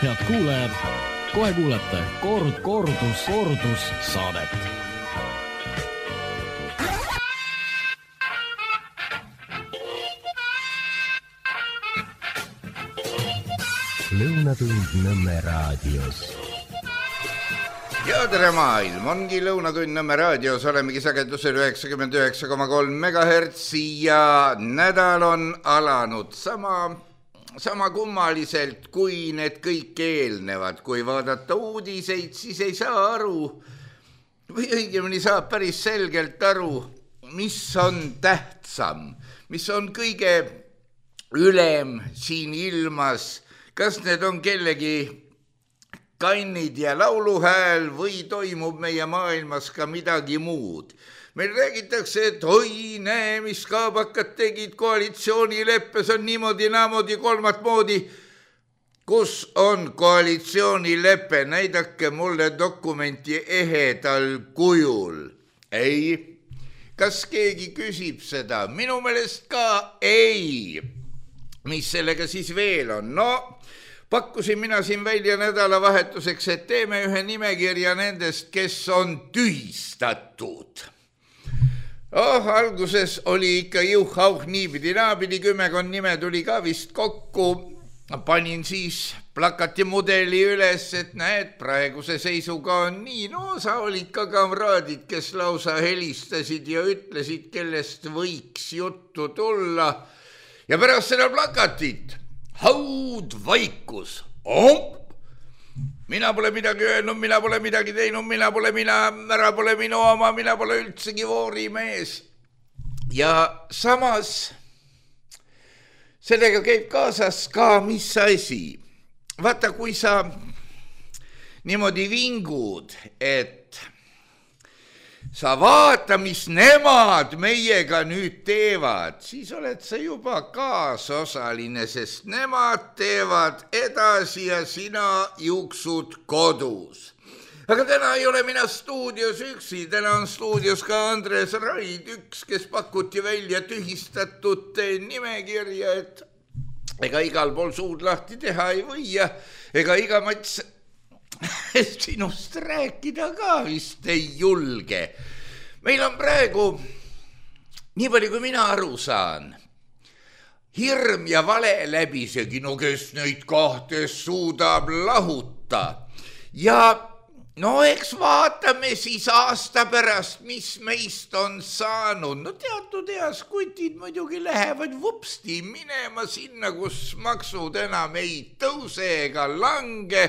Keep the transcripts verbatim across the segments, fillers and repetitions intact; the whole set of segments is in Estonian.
head kuulajad, kohe kuulete kord, kordus, kordus saadet. Lõunatund Nõmme raadios. Ja tere maailm, ongi Lõunatund Nõmme raadios, olemegi sagedusel üheksakümmend üheksa koma kolm megahertsi ja nädal on alanud sama, sama kummaliselt kui need kõik eelnevad. Kui vaadata uudiseid, siis ei saa aru, või õigemini saab päris selgelt aru, mis on tähtsam, mis on kõige ülem siin ilmas. Kas need on kellegi kannid ja lauluhääl või toimub meie maailmas ka midagi muud? Meil räägitakse, et oi, näe, mis kaabakad tegid koalitsioonileppes, on niimoodi, naamodi, kolmat moodi. Kus on koalitsioonileppe? Näidake mulle dokumenti ehedal kujul. Ei. Kas keegi küsib seda? Minu meelest ka ei. Mis sellega siis veel on? No, pakkusin mina siin välja nädalavahetuseks, et teeme ühe nimekirja nendest, kes on tühistatud. Oh, alguses oli ikka juh-hauh niipidi naapidi, kümmekond nime tuli ka vist kokku. Panin siis plakati mudeli üles, et näed, praeguse seisuga on nii. No, sa olid ka kamraadid, kes lausa helistasid ja ütlesid, kellest võiks juttu tulla. Ja pärast seda plakatit, haud vaikus, omp, mina pole midagi öelnud, mina pole midagi teinud, mina pole mina, ära pole minu oma, mina pole üldsegi voorimees. Ja samas sellega käib kaasas ka mis asi. Vaata, kui sa niimoodi vingud, et sa vaata, mis nemad meiega nüüd teevad, siis oled sa juba kaasosaline, sest nemad teevad edasi ja sina juuksud kodus. Aga täna ei ole mina stuudios üksi, täna on stuudios ka Andres Raid, üks, kes pakuti välja tühistatud nimekirja, et ega igal pool suud lahti teha ei või ja ega iga mats sinust rääkida ka vist ei julge. Meil on praegu, nii palju kui mina aru saan, hirm ja vale läbisegi, no kes neid kahte suudab lahuta. Ja no eks vaatame siis aasta pärast, mis meist on saanud. No teatud eas kutid muidugi lähevad vupsti minema sinna, kus maksud enam ei tõuse ega lange.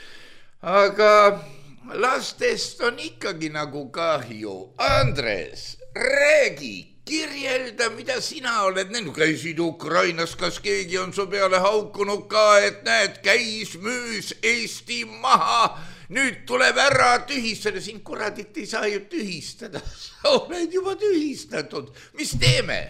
Aga lastest on ikkagi nagu kahju. Andres, räägi, kirjelda, mida sina oled näinud. Käisid Ukrainas, kas keegi on su peale haukunud ka, et näed, käis, müüs Eesti maha. Nüüd tuleb ära tühistada. Siin kuradit ei saa ju tühistada. Sa oled juba tühistatud. Mis teeme?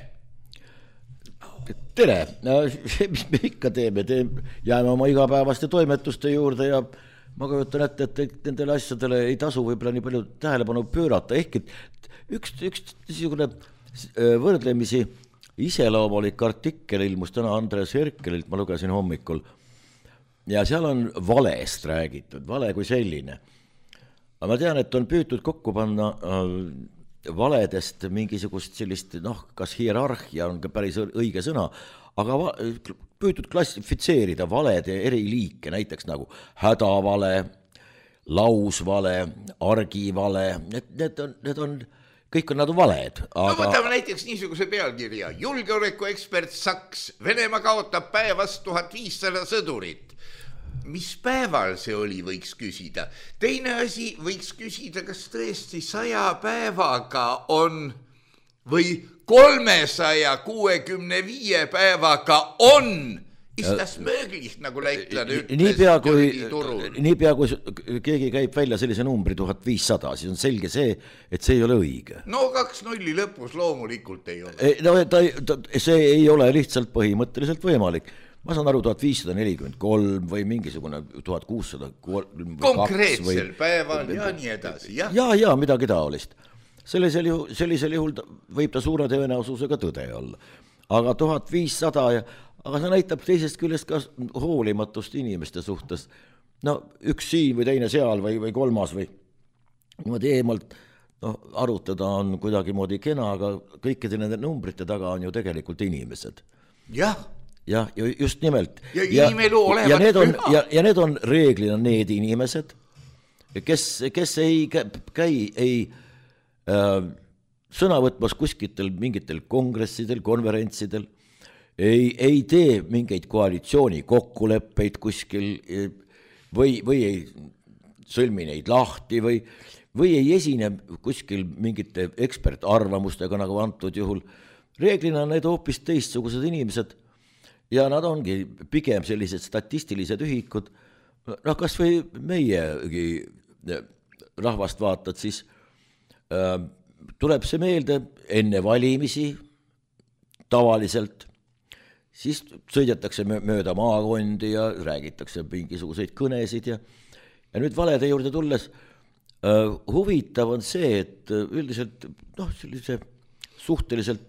Tere, mis me ikka teeme? Jääme oma igapäevaste toimetuste juurde ja ma kujutan ette, et nendele asjadele ei tasu võib-olla nii palju tähelepanu pöörata. Ehk et üks, üks niisugune võrdlemisi iseloomulik artikkel ilmus täna Andres Herkelilt, ma lugesin hommikul. Ja seal on valest räägitud, vale kui selline. Aga ma tean, et on püütud kokku panna valedest mingisugust sellist, noh, kas hierarhia on ka päris õige sõna, aga püütud klassifitseerida valede eri liike, näiteks nagu hädavale, lausvale, argivale, need, need, on, need on, kõik on nad valed. Aga... No võtame näiteks niisuguse pealkirja. Julgeolekuekspert Saks, Venemaa kaotab päevast tuhat viissada sõdurit. Mis päeval see oli, võiks küsida. Teine asi võiks küsida, kas tõesti saja päevaga on või kolmesaja kuuekümne viie päevaga on istas mööglis, nagu läitlane ütles. Niipea kui, niipea kui keegi käib välja sellise numbri tuhat viissada, siis on selge see, et see ei ole õige. No kaks nulli lõpus loomulikult ei ole. No, ta, ta, see ei ole lihtsalt põhimõtteliselt võimalik. Ma saan aru tuhat viissada nelikümmend kolm või mingisugune tuhat kuussada konkreetsel päeval ja nii edasi. Ja, ja, ja midagi taolist. Sellisel juhul, sellisel juhul võib ta suure tõenäosusega tõde olla. Aga tuhat viissada, ja, aga see näitab teisest küljest ka hoolimatust inimeste suhtes. no üks siin või teine seal või, või kolmas või niimoodi eemalt no, arutada on kuidagi moodi kena, aga kõikide nende numbrite taga on ju tegelikult inimesed. Jah. Jah, just nimelt. Ja inimelu olevat ja need on, püha. Ja, ja need on reeglina need inimesed, kes, kes ei käi, ei äh, sõna võtmas kuskitel mingitel kongressidel, konverentsidel, ei, ei tee mingeid koalitsiooni kokkuleppeid kuskil või, või ei sõlmi neid lahti või, või ei esine kuskil mingite ekspertarvamustega, nagu antud juhul. Reeglina on need hoopis teistsugused inimesed ja nad ongi pigem sellised statistilised ühikud. Noh, kas või meiegi rahvast vaatad, siis äh, tuleb see meelde enne valimisi tavaliselt, siis sõidetakse mööda maakondi ja räägitakse mingisuguseid kõnesid ja, ja nüüd valede juurde tulles äh, huvitav on see, et üldiselt noh, sellise suhteliselt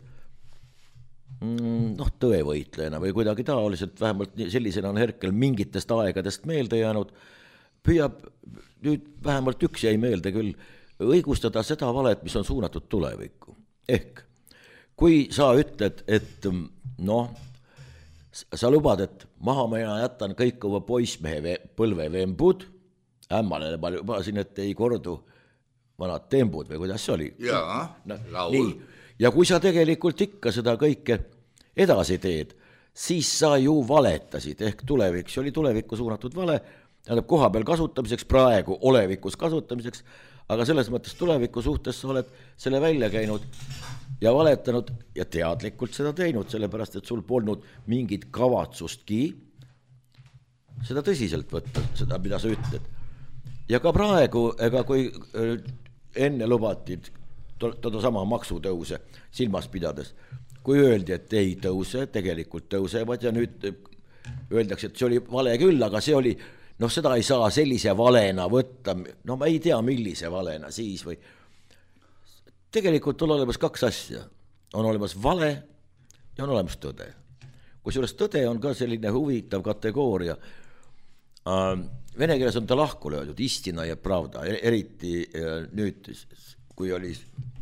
noh, tõevõitlejana või kuidagi taoliselt, vähemalt sellisena on Herkel mingitest aegadest meelde jäänud, püüab nüüd vähemalt üks jäi meelde küll õigustada seda valet, mis on suunatud tulevikku. Ehk kui sa ütled, et noh, sa lubad, et maha mina jätan kõik oma poissmehe põlvevembud, ämmalele ma lubasin, et ei kordu vanad tembud või kuidas see oli? Jaa, no, laul. Nii. Ja kui sa tegelikult ikka seda kõike edasi teed, siis sa ju valetasid, ehk tulevik, see oli tulevikku suunatud vale, tähendab koha peal kasutamiseks, praegu olevikus kasutamiseks, aga selles mõttes tuleviku suhtes sa oled selle välja käinud ja valetanud ja teadlikult seda teinud, sellepärast, et sul polnud mingit kavatsustki seda tõsiselt võtta, seda, mida sa ütled. Ja ka praegu, ega kui enne lubatid toda sama maksutõuse silmas pidades, kui öeldi, et ei tõuse, tegelikult tõusevad ja nüüd öeldakse, et see oli vale küll, aga see oli, noh, seda ei saa sellise valena võtta, no ma ei tea, millise valena siis või. Tegelikult on olemas kaks asja, on olemas vale ja on olemas tõde. Kusjuures tõde on ka selline huvitav kategooria. Vene keeles on ta lahku löödud, istina ja pravda, eriti nüüd, kui oli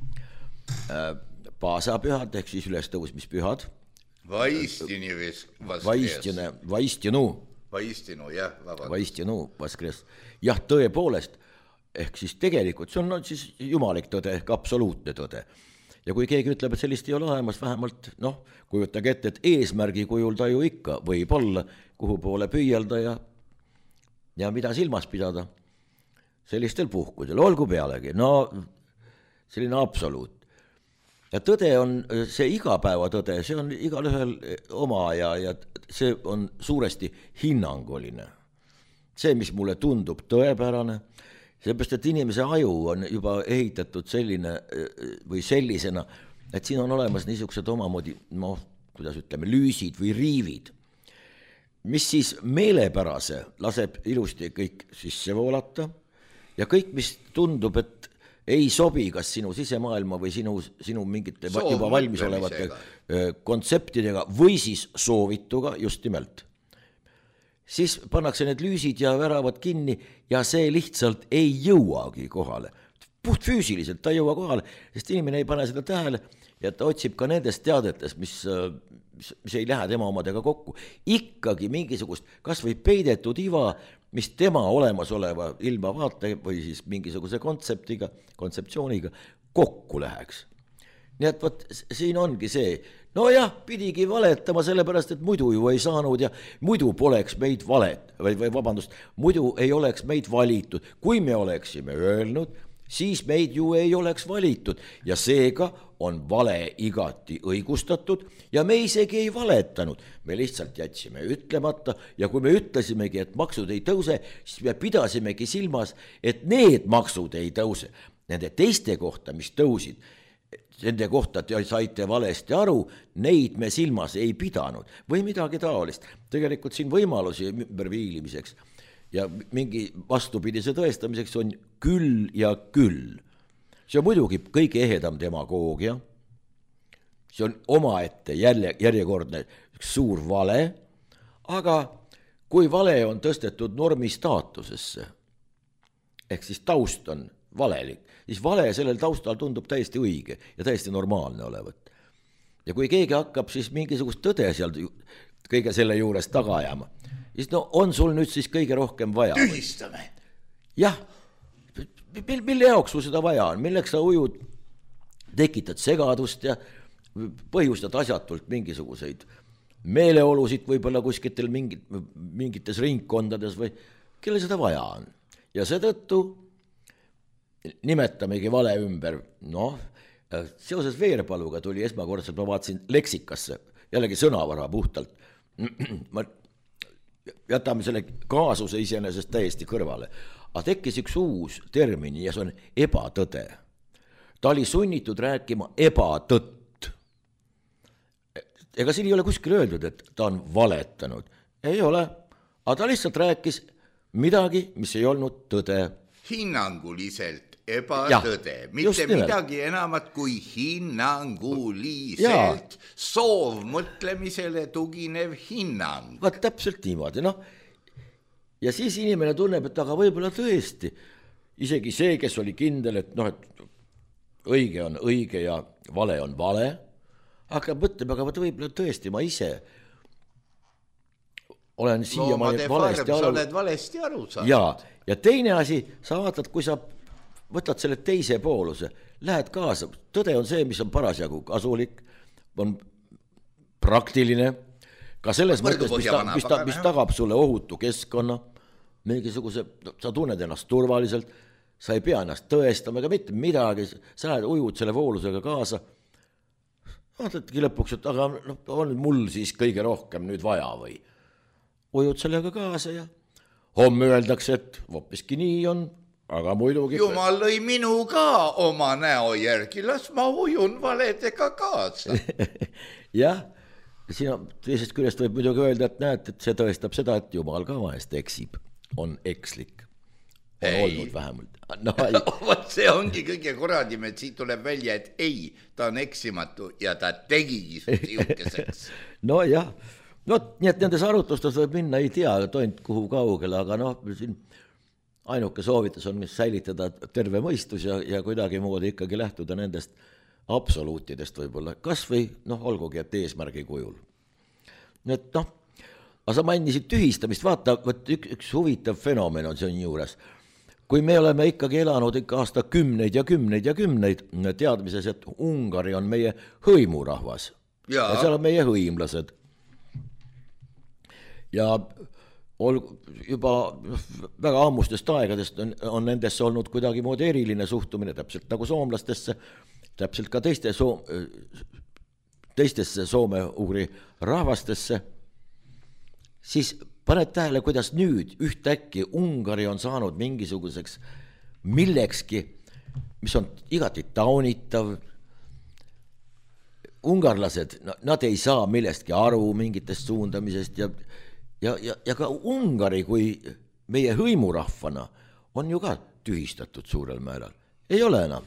paasapühad, ehk siis ülestõusmispühad. Vaistini vaskres. Vaistine, vaistinu. Vaistinu, jah, vabalt. Vaistinu vaskres. Jah, tõepoolest, ehk siis tegelikult see on no, siis jumalik tõde, ehk absoluutne tõde. Ja kui keegi ütleb, et sellist ei ole olemas, vähemalt, noh, kujutage ette, et eesmärgi kujul ta ju ikka võib olla, kuhu poole püüelda ja, ja mida silmas pidada sellistel puhkudel, olgu pealegi, no selline absoluut. Ja tõde on see igapäevatõde, see on igal ühel oma ja, ja see on suuresti hinnanguline. See, mis mulle tundub tõepärane, seepärast, et inimese aju on juba ehitatud selline või sellisena, et siin on olemas niisugused omamoodi, noh, kuidas ütleme, lüüsid või riivid, mis siis meelepärase laseb ilusti kõik sisse voolata ja kõik, mis tundub, et ei sobi kas sinu sisemaailma või sinu, sinu mingite Soov juba valmis olevate kontseptidega või siis soovituga just nimelt. Siis pannakse need lüüsid ja väravad kinni ja see lihtsalt ei jõuagi kohale. Puht füüsiliselt ta ei jõua kohale, sest inimene ei pane seda tähele ja ta otsib ka nendest teadetest, mis, mis, mis ei lähe tema omadega kokku. Ikkagi mingisugust kas või peidetud iva, mis tema olemasoleva ilmavaate või siis mingisuguse kontseptiga, kontseptsiooniga kokku läheks. Nii et võt, siin ongi see, no jah, pidigi valetama sellepärast, et muidu ju ei saanud ja muidu poleks meid valet, või, või vabandust, muidu ei oleks meid valitud. Kui me oleksime öelnud, siis meid ju ei oleks valitud ja seega on vale igati õigustatud ja me isegi ei valetanud. Me lihtsalt jätsime ütlemata ja kui me ütlesimegi, et maksud ei tõuse, siis me pidasimegi silmas, et need maksud ei tõuse. Nende teiste kohta, mis tõusid, nende kohta te saite valesti aru, neid me silmas ei pidanud või midagi taolist. Tegelikult siin võimalusi ümberviilimiseks ja mingi vastupidise tõestamiseks on küll ja küll. See on muidugi kõige ehedam demagoogia, see on omaette järje, järjekordne suur vale, aga kui vale on tõstetud normi staatusesse, ehk siis taust on valelik, siis vale sellel taustal tundub täiesti õige ja täiesti normaalne olevat. Ja kui keegi hakkab siis mingisugust tõde seal kõige selle juures taga ajama, siis no on sul nüüd siis kõige rohkem vaja. Tühistame. Jah, mille jaoks sul seda vaja on, milleks sa ujud, tekitad segadust ja põhjustad asjatult mingisuguseid meeleolusid võib-olla kuskitel mingit, mingites ringkondades või kelle seda vaja on. Ja seetõttu nimetamegi vale ümber, noh, seoses Veerpaluga tuli esmakordselt, ma vaatasin leksikasse, jällegi sõnavara puhtalt, ma jätame selle kaasuse iseenesest täiesti kõrvale, aga tekkis üks uus termini ja see on ebatõde. Ta oli sunnitud rääkima ebatõtt. Ega siin ei ole kuskil öeldud, et ta on valetanud. Ei ole, aga ta lihtsalt rääkis midagi, mis ei olnud tõde. Hinnanguliselt ebatõde, mitte midagi enamat kui hinnanguliselt soovmõtlemisele tuginev hinnang. Vaat täpselt niimoodi, noh. Ja siis inimene tunneb, et aga võib-olla tõesti, isegi see, kes oli kindel, et noh, et õige on õige ja vale on vale, hakkab mõtlema, aga võt võib-olla tõesti ma ise olen siiamaani valesti aru. Sa oled valesti aru saanud. Ja, ja teine asi, sa vaatad, kui sa võtad selle teise pooluse, lähed kaasa, tõde on see, mis on parasjagu kasulik, on praktiline, ka selles mõttes, mis, ta, mis, ta, mis tagab sulle ohutu keskkonna, mingisuguse, sa tunned ennast turvaliselt, sa ei pea ennast tõestama ega mitte midagi, sa lähed ujud selle voolusega kaasa, vaatadki lõpuks, et aga no, on mul siis kõige rohkem nüüd vaja või ujud sellega kaasa ja homme öeldakse, et hoopiski nii on, aga muidugi... Jumal lõi minu ka oma näo järgi, las ma ujun valedega kaasa. Jah, siin teisest küljest võib muidugi öelda, et näed, et see tõestab seda, et Jumal ka vahest eksib, on ekslik. On ei. Olnud vähemalt. No, see ongi kõige koradim, et siit tuleb välja, et ei, ta on eksimatu ja ta tegigi siukeseks. No jah, no nii et nendes arutlustes võib minna, ei tea toint kuhu kaugele, aga noh, siin ainuke soovitus on säilitada terve mõistus ja, ja kuidagi moodi ikkagi lähtuda nendest absoluutidest võib-olla, kas või noh, olgugi, et eesmärgi kujul. Nii et noh, aga sa mainisid tühistamist, vaata, võt üks, üks huvitav fenomen on siin juures. Kui me oleme ikkagi elanud ikka aasta kümneid ja kümneid ja kümneid teadmises, et Ungari on meie hõimurahvas ja, ja seal on meie hõimlased. Ja ol, juba väga ammustest aegadest on, on nendesse olnud kuidagi moodi eriline suhtumine, täpselt nagu soomlastesse, täpselt ka teiste soom, teistesse soome-ugri rahvastesse, siis paned tähele, kuidas nüüd ühtäkki Ungari on saanud mingisuguseks millekski, mis on igati taunitav. Ungarlased, nad ei saa millestki aru mingitest suundamisest ja, ja, ja, ja ka Ungari kui meie hõimurahvana on ju ka tühistatud suurel määral. Ei ole enam.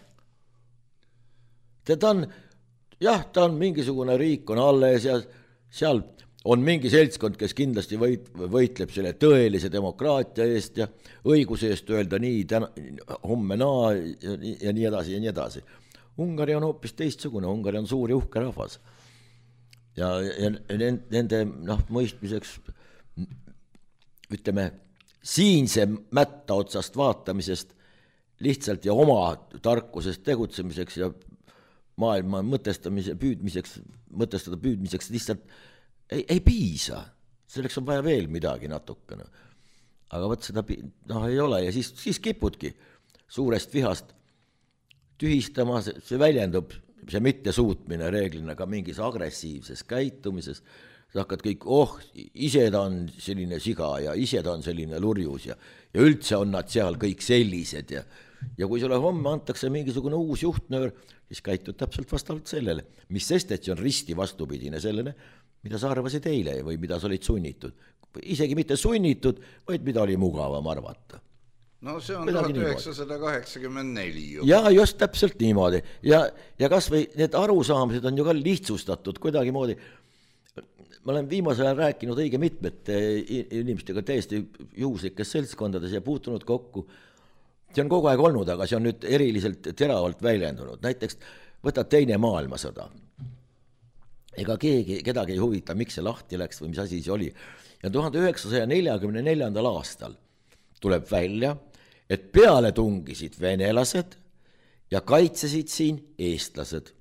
Ta on, jah, ta on mingisugune riik on alles ja seal on mingi seltskond, kes kindlasti võit, võitleb selle tõelise demokraatia eest ja õiguse eest öelda nii, täna, homme naa ja, ja nii edasi ja nii edasi. Ungari on hoopis teistsugune, Ungari on suur ja uhke rahvas. Ja, ja nende noh, mõistmiseks, ütleme, siinse mätta otsast vaatamisest lihtsalt ja oma tarkusest tegutsemiseks ja maailma mõtestamise püüdmiseks, mõtestada püüdmiseks lihtsalt Ei, ei piisa, selleks on vaja veel midagi natukene. Aga võt seda noh, ei ole ja siis, siis kipudki suurest vihast tühistama, see, see väljendub, see mitte suutmine reeglina ka mingis agressiivses käitumises. Sa hakkad kõik, oh, ise ta on selline siga ja ise ta on selline lurjus ja, ja üldse on nad seal kõik sellised ja, ja kui sulle homme antakse mingisugune uus juhtnöör, siis käitud täpselt vastavalt sellele, mis sest, et see on risti vastupidine sellele, mida sa arvasid eile või mida sa olid sunnitud. Isegi mitte sunnitud, vaid mida oli mugavam arvata. No see on tuhat üheksasada kaheksakümmend neli juba. Ja just täpselt niimoodi. Ja, ja kas või need arusaamised on ju ka lihtsustatud kuidagi moodi. ma olen viimasel ajal rääkinud õige mitmete inimestega täiesti juhuslikes seltskondades ja puutunud kokku. See on kogu aeg olnud, aga see on nüüd eriliselt teravalt väljendunud. Näiteks võta teine maailmasõda. Ega keegi, kedagi ei huvita, miks see lahti läks või mis asi see oli. Ja tuhande üheksasaja neljakümne neljandal aastal tuleb välja, et peale tungisid venelased ja kaitsesid siin eestlased.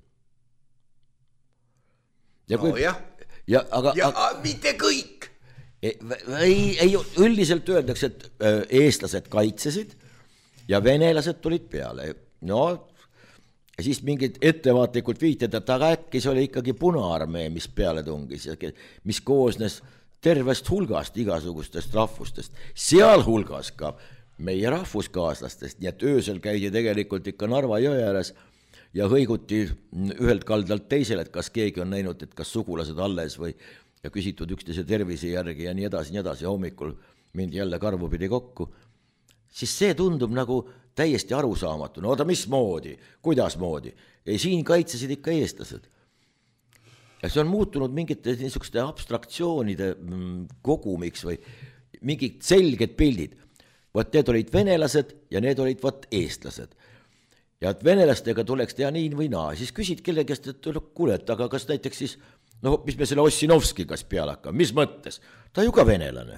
Ja kui, no jah, ja, aga, ja aga, mitte kõik. Ei, ei, üldiselt öeldakse, et eestlased kaitsesid ja venelased tulid peale. No, ja siis mingid ettevaatlikult viited, et aga äkki see oli ikkagi Punaarmee, mis peale tungis, mis koosnes tervest hulgast igasugustest rahvustest, sealhulgas ka meie rahvuskaaslastest, nii et öösel käidi tegelikult ikka Narva jõe ääres ja hõiguti ühelt kaldalt teisele, et kas keegi on näinud, et kas sugulased alles või ja küsitud üksteise tervise järgi ja nii edasi, nii edasi, hommikul mindi jälle karvupidi kokku, siis see tundub nagu täiesti arusaamatu. No oota, mis moodi, kuidas moodi? Ei, siin kaitsesid ikka eestlased. Ja see on muutunud mingite niisuguste abstraktsioonide kogumiks või mingid selged pildid. Võt need olid venelased ja need olid võt eestlased. Ja et venelastega tuleks teha nii või naa, siis küsid kellegest, et kuule, et aga kas näiteks siis, no mis me selle Ossinovski kas peale hakkame, mis mõttes? Ta ju ka venelane.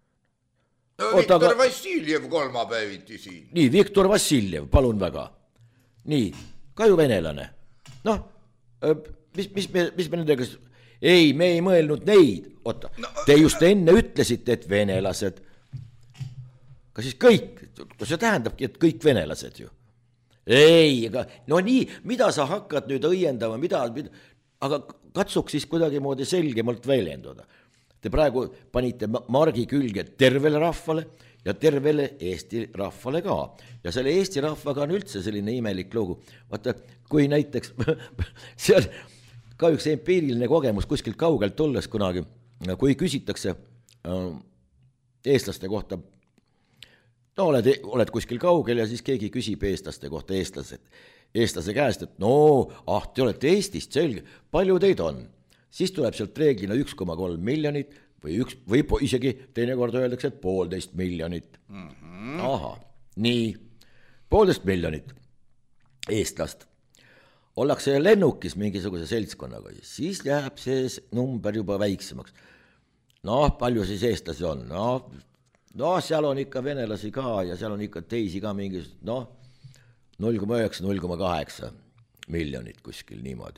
No Oota, Viktor aga... Vassiljev kolmapäeviti siin. Nii, Viktor Vassiljev, palun väga. Nii, ka ju venelane. Noh, mis, mis, me, mis me nendega... Ei, me ei mõelnud neid. Oota, no, te just enne ütlesite, et venelased. Kas siis kõik? See tähendabki, et kõik venelased ju. Ei, aga no nii, mida sa hakkad nüüd õiendama, mida, mida, aga katsuks siis kuidagi moodi selgemalt väljenduda. Te praegu panite margi külge tervele rahvale ja tervele Eesti rahvale ka. Ja selle Eesti rahvaga on üldse selline imelik lugu. Vaata, kui näiteks, see on ka üks empiiriline kogemus kuskilt kaugelt tulles kunagi, kui küsitakse äh, eestlaste kohta, no oled, oled kuskil kaugel ja siis keegi küsib eestlaste kohta eestlased, eestlase käest, et no, ah, te olete Eestist, selge, palju teid on? Siis tuleb sealt reeglina üks koma kolm miljonit või, üks, või isegi teinekord öeldakse, et poolteist miljonit. Mm-hmm. Aha, nii, poolteist miljonit eestlast. Ollakse lennukis mingisuguse seltskonnaga, siis jääb see number juba väiksemaks. No, palju siis eestlasi on? No, no seal on ikka venelasi ka ja seal on ikka teisi ka mingis, noh, null koma üheksa, null koma kaheksa miljonit kuskil niimoodi.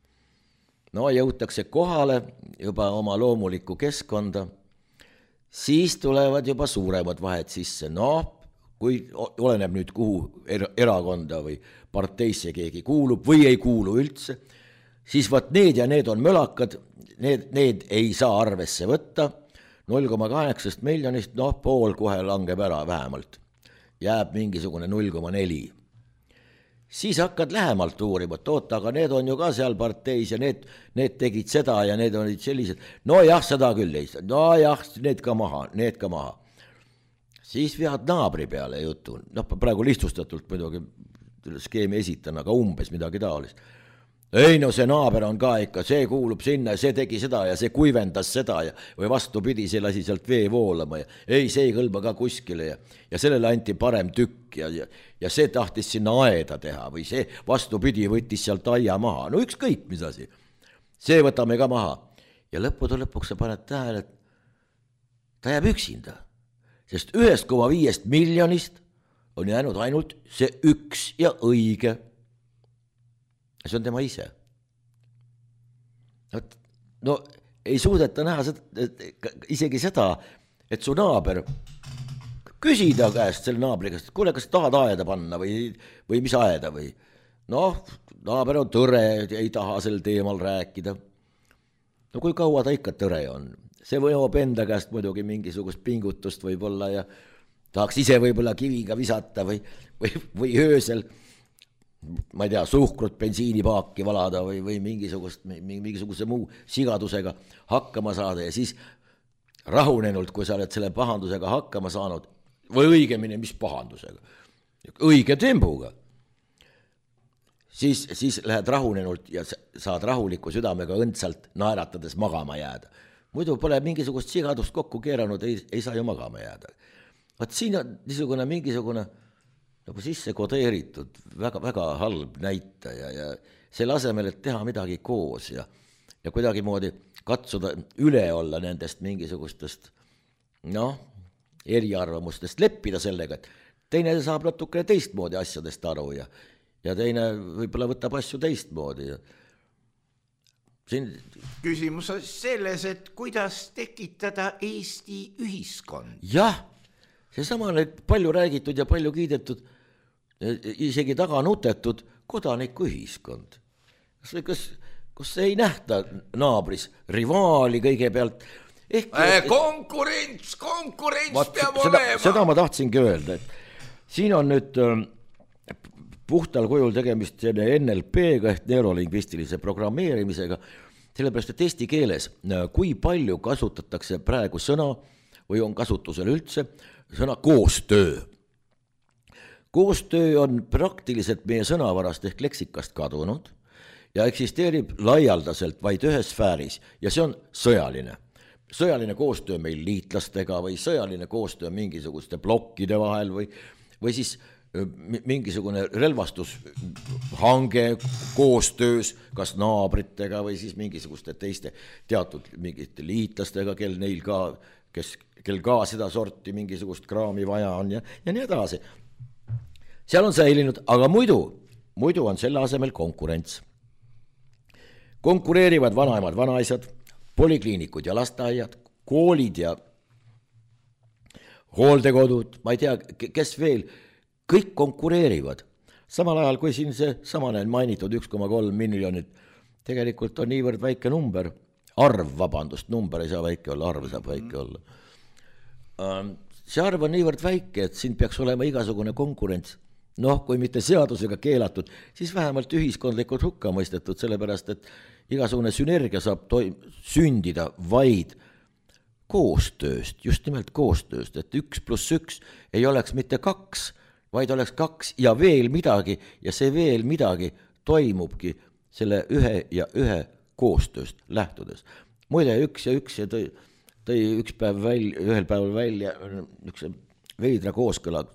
No jõutakse kohale juba oma loomulikku keskkonda, siis tulevad juba suuremad vahed sisse. No, kui oleneb nüüd kuhu erakonda või parteisse keegi kuulub või ei kuulu üldse, siis vaat need ja need on mölakad, need, need ei saa arvesse võtta, null koma kaheksa miljonist, noh, pool kohe langeb ära vähemalt. Jääb mingisugune null koma neli. Siis hakkad lähemalt uurima, et oota, aga need on ju ka seal parteis ja need, need tegid seda ja need olid sellised. No jah, seda küll ei saa. No jah, need ka maha, need ka maha. Siis vead naabri peale jutu. Noh, praegu lihtsustatult muidugi skeemi esitan, aga umbes midagi taolist. Ei no see naaber on ka ikka, see kuulub sinna ja see tegi seda ja see kuivendas seda ja, või vastupidi, see lasi sealt vee voolama ja ei, see ei kõlba ka kuskile ja, ja sellele anti parem tükk ja, ja, ja see tahtis sinna aeda teha või see vastupidi võttis sealt aia maha. No ükskõik, mis asi. See võtame ka maha. Ja lõppude lõpuks sa paned tähele, et ta jääb üksinda, sest ühest koma viiest miljonist on jäänud ainult see üks ja õige. See on tema ise. No ei suudeta näha seda, isegi seda, et su naaber küsida käest selle naabri käest, et kuule, kas tahad aeda panna või, või mis aeda või. Noh, naaber on tõre, ei taha sel teemal rääkida. No kui kaua ta ikka tõre on? See võivad enda käest muidugi mingisugust pingutust võib-olla ja tahaks ise võib-olla kiviga visata või, või, või öösel ma ei tea, suhkrut bensiinipaaki valada või, või mingisugust, mingisuguse muu sigadusega hakkama saada ja siis rahunenult, kui sa oled selle pahandusega hakkama saanud, või õigemini, mis pahandusega, õige tembuga, siis, siis lähed rahunenult ja saad rahuliku südamega õndsalt naeratades magama jääda. Muidu pole mingisugust sigadust kokku keeranud, ei, ei saa ju magama jääda. Vaat siin on niisugune mingisugune nagu sisse kodeeritud väga, väga halb näitaja ja selle asemel, et teha midagi koos ja, ja kuidagi moodi katsuda üle olla nendest mingisugustest noh, eriarvamustest, leppida sellega, et teine saab natukene teistmoodi asjadest aru ja, ja teine võib-olla võtab asju teistmoodi ja siin... Küsimus on selles, et kuidas tekitada Eesti ühiskond. Jah, seesama on palju räägitud ja palju kiidetud, isegi taga nutetud kodanikuühiskond. Kas, kas, kas ei nähta naabris rivaali kõigepealt? Ehk, äh, konkurents, konkurents vaat, peab seda, olema. Seda ma tahtsingi öelda, et siin on nüüd puhtal kujul tegemist N L P-ga ehk neurolingvistilise programmeerimisega, sellepärast, et eesti keeles kui palju kasutatakse praegu sõna või on kasutusel üldse sõna koostöö. Koostöö on praktiliselt meie sõnavarast ehk leksikast kadunud ja eksisteerib laialdaselt vaid ühes sfääris ja see on sõjaline. Sõjaline koostöö meil liitlastega või sõjaline koostöö mingisuguste blokkide vahel või, või siis mingisugune relvastushange koostöös kas naabritega või siis mingisuguste teiste teatud mingite liitlastega, kel neil ka, kes, kel ka seda sorti mingisugust kraami vaja on ja, ja nii edasi. Seal on säilinud, aga muidu, muidu on selle asemel konkurents. Konkureerivad vanaemad, vanaisad, polikliinikud ja lasteaiad, koolid ja hooldekodud, ma ei tea, kes veel, kõik konkureerivad. Samal ajal, kui siin see samane mainitud üks koma kolm miljonit, tegelikult on niivõrd väike number, arv, vabandust, number ei saa väike olla, arv saab väike olla. See arv on niivõrd väike, et siin peaks olema igasugune konkurents. Noh, kui mitte seadusega keelatud, siis vähemalt ühiskondlikult hukka mõistetud, sellepärast, et igasugune sünergia saab toim- sündida vaid koostööst, just nimelt koostööst, et üks pluss üks ei oleks mitte kaks, vaid oleks kaks ja veel midagi ja see veel midagi toimubki selle ühe ja ühe koostööst lähtudes. Muide, üks ja üks ja tõi, tõi üks päev välja, ühel päeval välja üks veidra kooskõla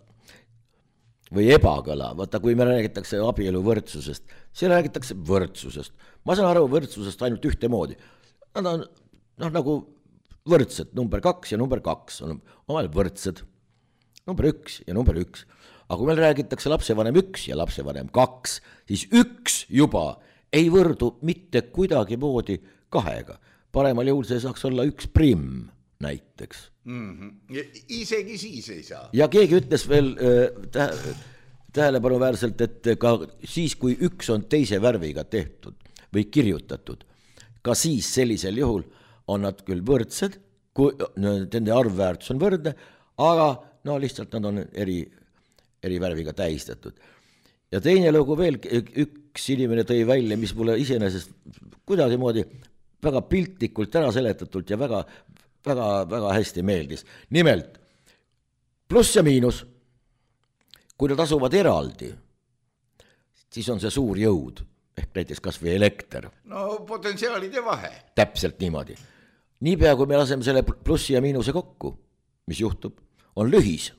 või ebakõla. Vaata, kui me räägitakse abielu võrdsusest, see räägitakse võrdsusest. Ma saan aru võrdsusest ainult ühte moodi. Nad on noh, nagu võrdsed, number kaks ja number kaks on omalt võrdsed. Number üks ja number üks. Aga kui meil räägitakse lapsevanem üks ja lapsevanem kaks, siis üks juba ei võrdu mitte kuidagi moodi kahega. Paremal juhul see saaks olla üks prim näiteks. Mm-hmm. Isegi siis ei saa. Ja keegi ütles veel tä- tähelepanuväärselt, et ka siis, kui üks on teise värviga tehtud või kirjutatud, ka siis sellisel juhul on nad küll võrdsed, kui nende arvväärtus on võrdne, aga no lihtsalt nad on eri eri värviga tähistatud. Ja teine lugu veel, üks inimene tõi välja, mis mulle iseenesest kuidagi moodi väga piltlikult ära seletatult ja väga, väga, väga hästi meeldis. Nimelt, pluss ja miinus, kui nad asuvad eraldi, siis on see suur jõud, ehk näiteks kas või elekter. No potentsiaalide vahe. Täpselt niimoodi. Niipea, kui me laseme selle plussi ja miinuse kokku, mis juhtub, on lühis.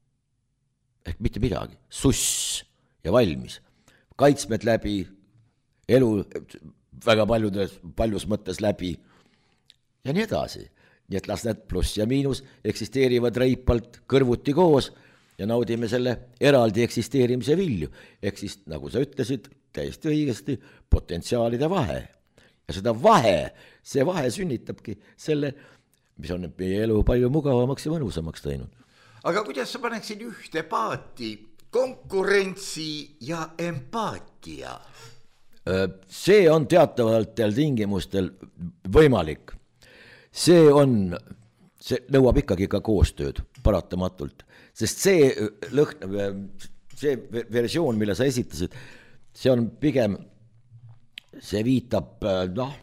Ehk mitte midagi, suss ja valmis, kaitsmed läbi, elu väga paljudes, paljus mõttes läbi ja nii edasi. Nii et las need pluss ja miinus eksisteerivad reipalt kõrvuti koos ja naudime selle eraldi eksisteerimise vilju. Ehk siis, nagu sa ütlesid, täiesti õigesti, potentsiaalide vahe. Ja seda vahe, see vahe sünnitabki selle, mis on meie elu palju mugavamaks ja mõnusamaks teinud. Aga kuidas sa paneksid ühte paati konkurentsi ja empaatia? See on teatavatel tingimustel võimalik. See on, see nõuab ikkagi ka koostööd paratamatult, sest see lõhn, see versioon, mille sa esitasid, see on pigem, see viitab, noh,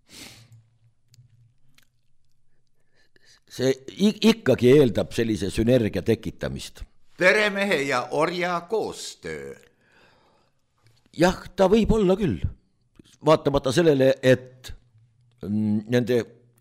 see ikkagi eeldab sellise sünergia tekitamist. Peremehe ja orja koostöö. jah, ta võib olla küll, vaatamata sellele, et nende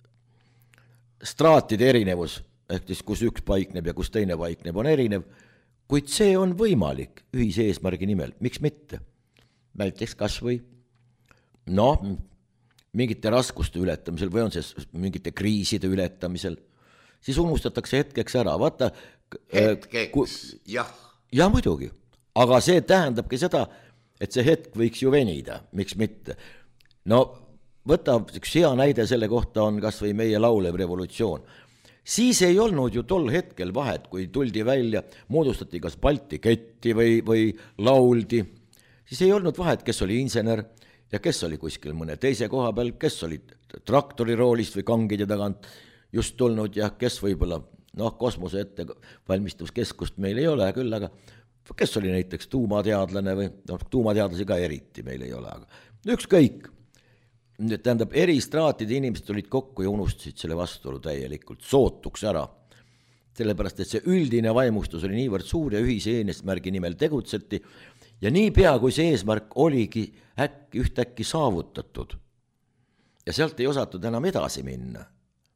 straatide erinevus, ehk siis kus üks paikneb ja kus teine paikneb, on erinev, kuid see on võimalik ühise eesmärgi nimel, miks mitte? Näiteks kas või noh, mingite raskuste ületamisel või on see mingite kriiside ületamisel, siis unustatakse hetkeks ära, vaata hetkeks, ku... jah. Ja muidugi, aga see tähendabki seda, et see hetk võiks ju venida, miks mitte. No võta, üks hea näide selle kohta on kas või meie laulev revolutsioon. Siis ei olnud ju tol hetkel vahet, kui tuldi välja, moodustati kas Balti ketti või, või lauldi, siis ei olnud vahet, kes oli insener ja kes oli kuskil mõne teise koha peal, kes oli traktoriroolist või kangide tagant just tulnud ja kes võib-olla, noh, kosmose ette valmistuskeskust meil ei ole küll, aga kes oli näiteks tuumateadlane või, noh, tuumateadlasi ka eriti meil ei ole, aga ükskõik. Tähendab, eri straatide inimesed olid kokku ja unustasid selle vastuolu täielikult, sootuks ära. Sellepärast, et see üldine vaimustus oli niivõrd suur ja ühise eesmärgi nimel tegutseti ja nii pea, kui see eesmärk oligi äkki ühtäkki saavutatud ja sealt ei osatud enam edasi minna.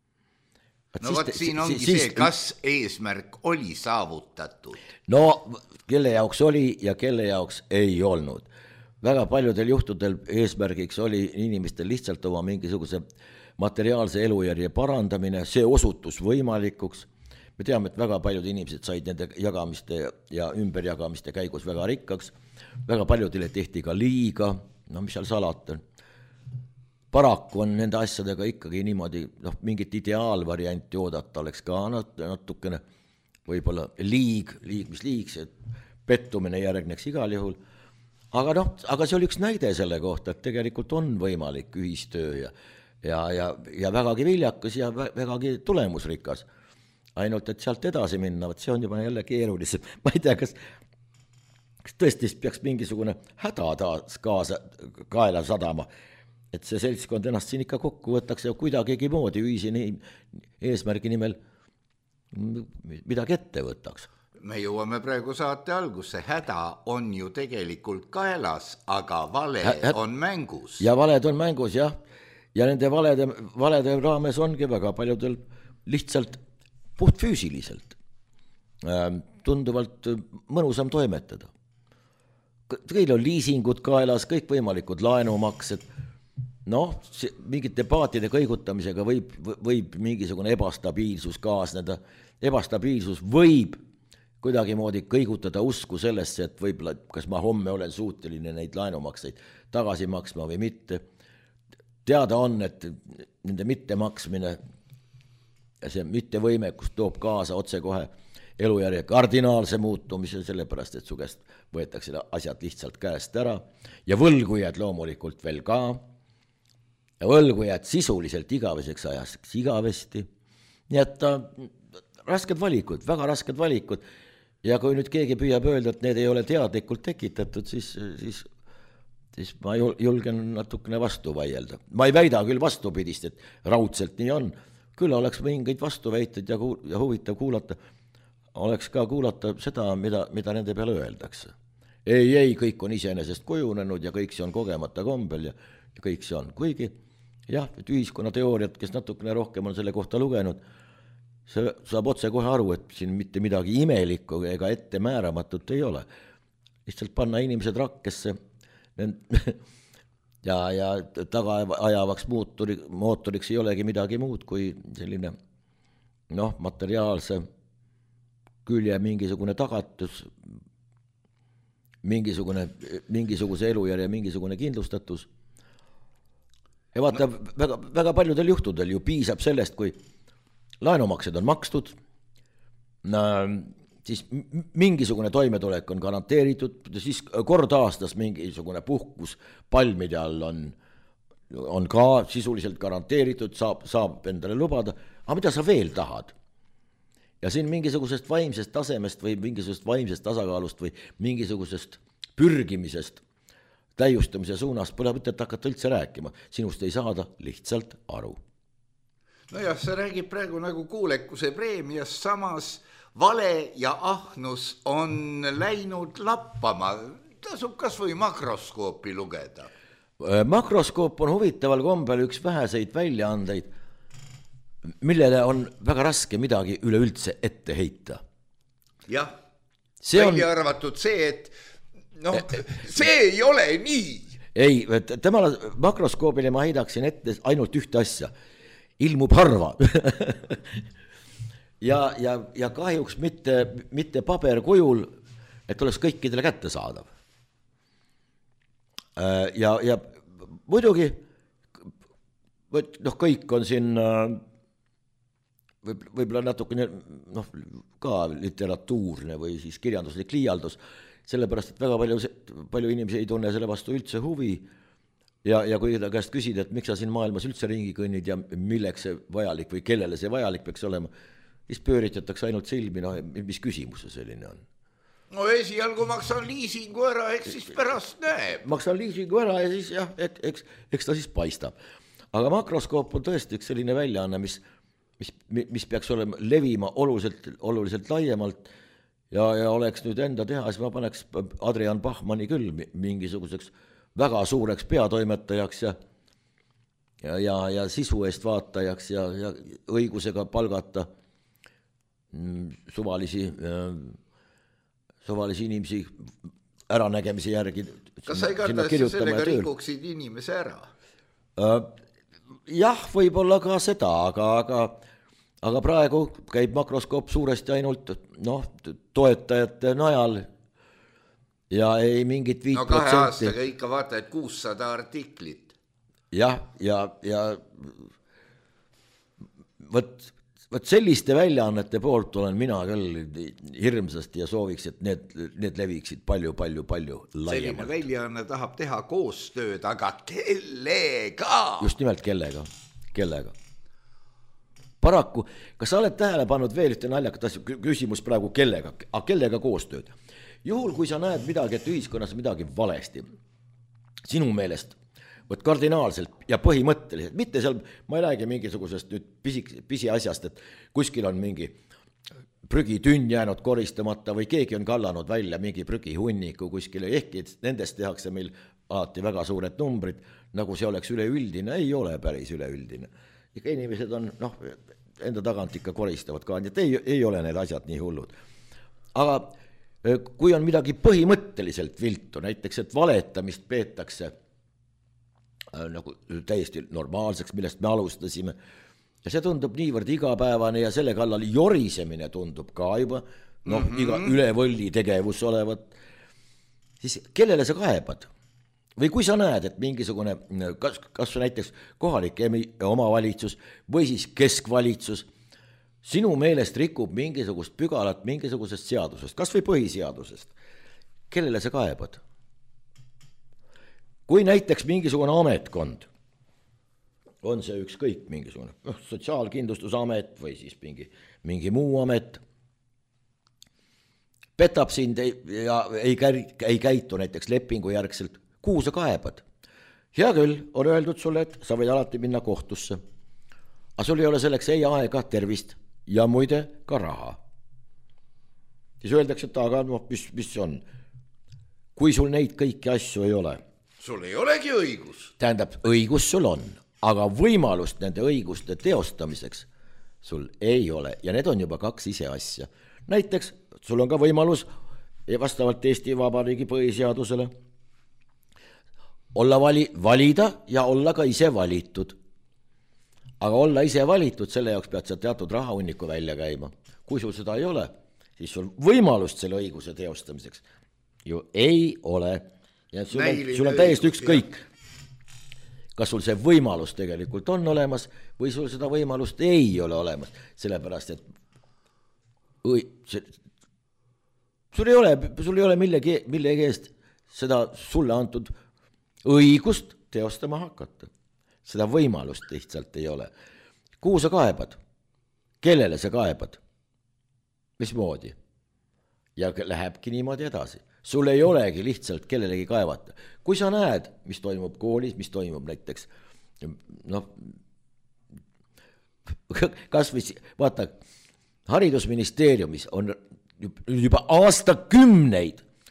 No vot, siin ongi siis, see, kas eesmärk oli saavutatud? No, kelle jaoks oli ja kelle jaoks ei olnud. Väga paljudel juhtudel eesmärgiks oli inimestel lihtsalt oma mingisuguse materiaalse elujärje parandamine, see osutus võimalikuks. Me teame, et väga paljud inimesed said nende jagamiste ja ümberjagamiste käigus väga rikkaks, väga paljudele tehti ka liiga, no mis seal salata. Paraku on nende asjadega ikkagi niimoodi, noh, mingit ideaalvarianti oodata oleks ka natukene võib-olla liig, liig mis liig, see pettumine järgneks igal juhul. Aga noh, aga see oli üks näide selle kohta, et tegelikult on võimalik ühistöö ja, ja, ja, ja vägagi viljakas ja vägagi tulemusrikas. Ainult, et sealt edasi minna, see on juba jälle keerulisem. Ma ei tea, kas, kas tõesti peaks mingisugune häda taas kaasa, kaela sadama, et see seltskond ennast siin ikka kokku võtaks ja kuidagigi moodi ühise eesmärgi nimel midagi ette võtaks. Me jõuame praegu saate algusse, häda on ju tegelikult kaelas, aga vale Hä- on mängus. Ja valed on mängus, jah. Ja nende valede, valede raames ongi väga paljudel lihtsalt puhtfüüsiliselt tunduvalt mõnusam toimetada. Kõigil on liisingud kaelas, kõik võimalikud laenumaksed. Noh, mingite paatide kõigutamisega võib, võib mingisugune ebastabiilsus kaasneda. Ebastabiilsus võib kuidagi moodi kõigutada usku sellesse, et võib-olla, kas ma homme olen suuteline neid laenumakseid tagasi maksma või mitte. Teada on, et nende mitte maksmine ja see mittevõimekus toob kaasa otse kohe elujärje kardinaalse muutumise, sellepärast, et su käest võetakse asjad lihtsalt käest ära ja võlgujad loomulikult veel ka ja võlgujad sisuliselt igaveseks ajaseks igavesti. Nii et ta, rasked valikud, väga rasked valikud. Ja kui nüüd keegi püüab öelda, et need ei ole teadlikult tekitatud, siis, siis, siis ma julgen natukene vastu vaielda. Ma ei väida küll vastupidist, et raudselt nii on. Küll oleks mingeid vastuväiteid ja, kuul- ja huvitav kuulata, oleks ka kuulata seda, mida, mida nende peale öeldakse. Ei, ei, kõik on iseenesest kujunenud ja kõik see on kogemata kombel ja, ja kõik see on. Kuigi, jah, et ühiskonnateooriat, kes natukene rohkem on selle kohta lugenud, see saab otse kohe aru, et siin mitte midagi imelikku ega ette määramatut ei ole. Lihtsalt panna inimesed rakkesse ja, ja taga ajavaks mootori, mootoriks ei olegi midagi muud kui selline noh, materiaalse külje mingisugune tagatus, mingisugune, mingisuguse elujärje, mingisugune kindlustatus. Ja vaata, no. väga, väga paljudel juhtudel ju piisab sellest, kui laenumaksed on makstud, siis mingisugune toimetulek on garanteeritud, siis kord aastas mingisugune puhkus palmide all on, on ka sisuliselt garanteeritud, saab, saab endale lubada, aga mida sa veel tahad? Ja siin mingisugusest vaimsest tasemest või mingisugusest vaimsest tasakaalust või mingisugusest pürgimisest täiustamise suunas pole mõtet hakata üldse rääkima, sinust ei saada lihtsalt aru. Nojah, see räägib praegu nagu kuulekuse preemias, samas vale ja ahnus on läinud lappama. tasub kas või makroskoopi lugeda. Makroskoop on huvitaval kombel üks väheseid väljaandeid, millele on väga raske midagi üleüldse ette heita. Jah, see välja on... arvatud see, et noh, see ei ole nii. Ei, temale makroskoobile ma heidaksin ette ainult ühte asja. Ilmub harva. ja, ja, ja kahjuks mitte, mitte paberkujul, et oleks kõikidele kätte saadav. Ja, ja muidugi noh, kõik on siin võib-olla natukene noh, ka literatuurne või siis kirjanduslik liialdus, sellepärast, et väga palju, palju inimesi ei tunne selle vastu üldse huvi ja, ja kui ta käest küsida, et miks sa siin maailmas üldse ringi kõnnid ja milleks see vajalik või kellele see vajalik peaks olema, siis pööritatakse ainult silmi, no mis küsimus see selline on? No esialgu maksan liisingu ära, eks siis pärast näeb. Maksan liisingu ära ja siis jah, eks, eks ta siis paistab. Aga makroskoop on tõesti üks selline väljaanne, mis, mis, mis peaks olema levima oluliselt, oluliselt laiemalt ja, ja oleks nüüd enda teha, siis ma paneks Adrian Bachmanni küll mingisuguseks väga suureks peatoimetajaks ja, ja, ja, ja sisu eest vaatajaks ja, ja õigusega palgata suvalisi suvalisi inimesi äranägemise järgi. Kas sa ei karta, et sa sellega rikuksid inimese ära? Jah, võib-olla ka seda, aga, aga, aga praegu käib makroskoop suuresti ainult noh, toetajate najal ja ei mingit viit protsenti. No kahe aastaga ikka vaata, et kuussada artiklit. Jah, ja, ja võt Võt selliste väljaannete poolt olen mina küll hirmsasti ja sooviks, et need, need leviksid palju, palju, palju laiemalt. Selline väljaanne tahab teha koostööd, aga kellega? Just nimelt kellega, kellega. Paraku, kas sa oled tähele pannud veel ühte naljakat asja, küsimus praegu kellega, aga kellega koostööd? Juhul, kui sa näed midagi, et ühiskonnas midagi valesti, sinu meelest, võt kardinaalselt ja põhimõtteliselt, mitte seal, ma ei räägi mingisugusest nüüd pisi, pisi asjast, et kuskil on mingi prügitünn jäänud koristamata või keegi on kallanud välja mingi prügihunniku kuskile, ehkki nendest tehakse meil alati väga suured numbrid, nagu see oleks üleüldine, ei ole päris üleüldine. Ikka inimesed on, noh, enda tagant ikka koristavad ka, et ei, ei ole need asjad nii hullud. Aga kui on midagi põhimõtteliselt viltu, näiteks, et valetamist peetakse nagu täiesti normaalseks, millest me alustasime. Ja see tundub niivõrd igapäevane ja selle kallal jorisemine tundub ka juba, noh, mm-hmm. iga ülevõlli tegevus olevat. Siis kellele sa kaebad? Või kui sa näed, et mingisugune, kas, kas näiteks kohalik omavalitsus või siis keskvalitsus sinu meelest rikub mingisugust pügalat mingisugusest seadusest, kas või põhiseadusest, kellele sa kaebad? Kui näiteks mingisugune ametkond, on see ükskõik mingisugune no, sotsiaalkindlustusamet või siis mingi, mingi muu amet, petab sind ei, ja ei, käi, ei käitu näiteks lepingu järgselt, kuhu sa kaebad? Hea küll, on öeldud sulle, et sa võid alati minna kohtusse, aga sul ei ole selleks ei aega, tervist ja muide ka raha. Siis öeldakse, et aga no, mis, mis on, kui sul neid kõiki asju ei ole, sul ei olegi õigus. Tähendab, õigus sul on, aga võimalust nende õiguste teostamiseks sul ei ole ja need on juba kaks ise asja. Näiteks, sul on ka võimalus vastavalt Eesti Vabariigi põhiseadusele olla vali, valida ja olla ka ise valitud. Aga olla ise valitud, selle jaoks pead sa teatud rahahunniku välja käima. Kui sul seda ei ole, siis sul võimalust selle õiguse teostamiseks ju ei ole. Ja sul on, sul on täiesti ükskõik, kas sul see võimalus tegelikult on olemas või sul seda võimalust ei ole olemas, sellepärast, et õi, see, sul ei ole, sul ei ole millegi, millegi eest seda sulle antud õigust teostama hakata. Seda võimalust lihtsalt ei ole. Kuhu sa kaebad? Kellele sa kaebad? Mismoodi? Ja lähebki niimoodi edasi. Sul ei olegi lihtsalt kellelegi kaevata. Kui sa näed, mis toimub koolis, mis toimub näiteks, noh, kas või, vaata, haridusministeeriumis on juba aastakümneid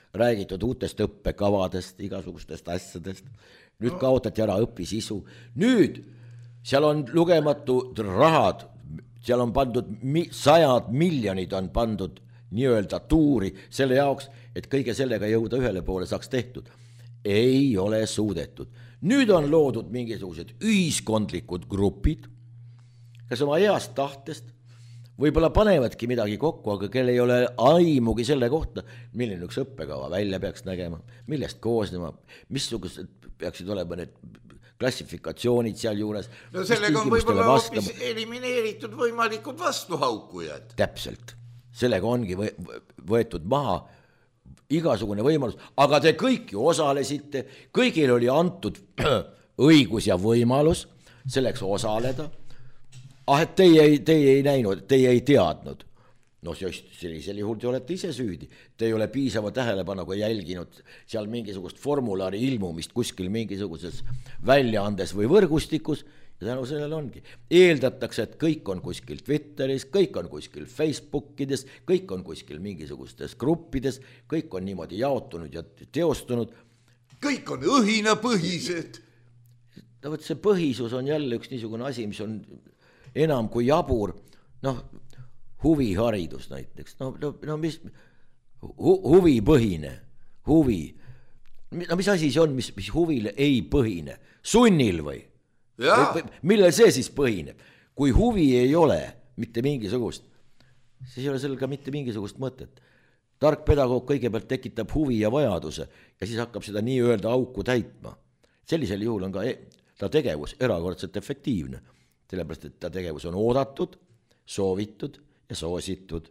räägitud uutest õppekavadest, igasugustest asjadest, nüüd no. kaotati ära õpisisu, nüüd seal on lugematud rahad, seal on pandud mi- sajad miljonid on pandud nii-öelda tuuri selle jaoks, et kõige sellega jõuda ühele poole saaks tehtud. Ei ole suudetud. Nüüd on loodud mingisugused ühiskondlikud grupid, kes oma heast tahtest võib-olla panevadki midagi kokku, aga kel ei ole aimugi selle kohta, milline üks õppekava välja peaks nägema, millest koosnema, missugused peaksid olema need klassifikatsioonid seal juures. No sellega on võib-olla hoopis elimineeritud võimalikud vastuhaukujad. Täpselt. Sellega ongi võetud maha igasugune võimalus, aga te kõik ju osalesite, kõigil oli antud õigus ja võimalus selleks osaleda. Ah, et teie ei, teie ei näinud, teie ei teadnud. No sellisel juhul te olete ise süüdi. Te ei ole piisava tähelepanuga jälginud seal mingisugust formulaari ilmumist kuskil mingisuguses väljaandes või võrgustikus ja tänu sellele ongi. Eeldatakse, et kõik on kuskil Twitteris, kõik on kuskil Facebookides, kõik on kuskil mingisugustes gruppides, kõik on niimoodi jaotunud ja teostunud. Kõik on õhinapõhised. No, võt, see põhisus on jälle üks niisugune asi, mis on enam kui jabur, noh, huviharidus näiteks, no, no, no mis, hu, huvipõhine, huvi, no mis asi see on, mis, mis huvile ei põhine, sunnil või? või? Millel see siis põhineb? Kui huvi ei ole mitte mingisugust, siis ei ole sellel ka mitte mingisugust mõtet. Tark pedagoog kõigepealt tekitab huvi ja vajaduse ja siis hakkab seda nii-öelda auku täitma. Sellisel juhul on ka ta tegevus erakordselt efektiivne. Sellepärast, et ta tegevus on oodatud, soovitud ja soositud.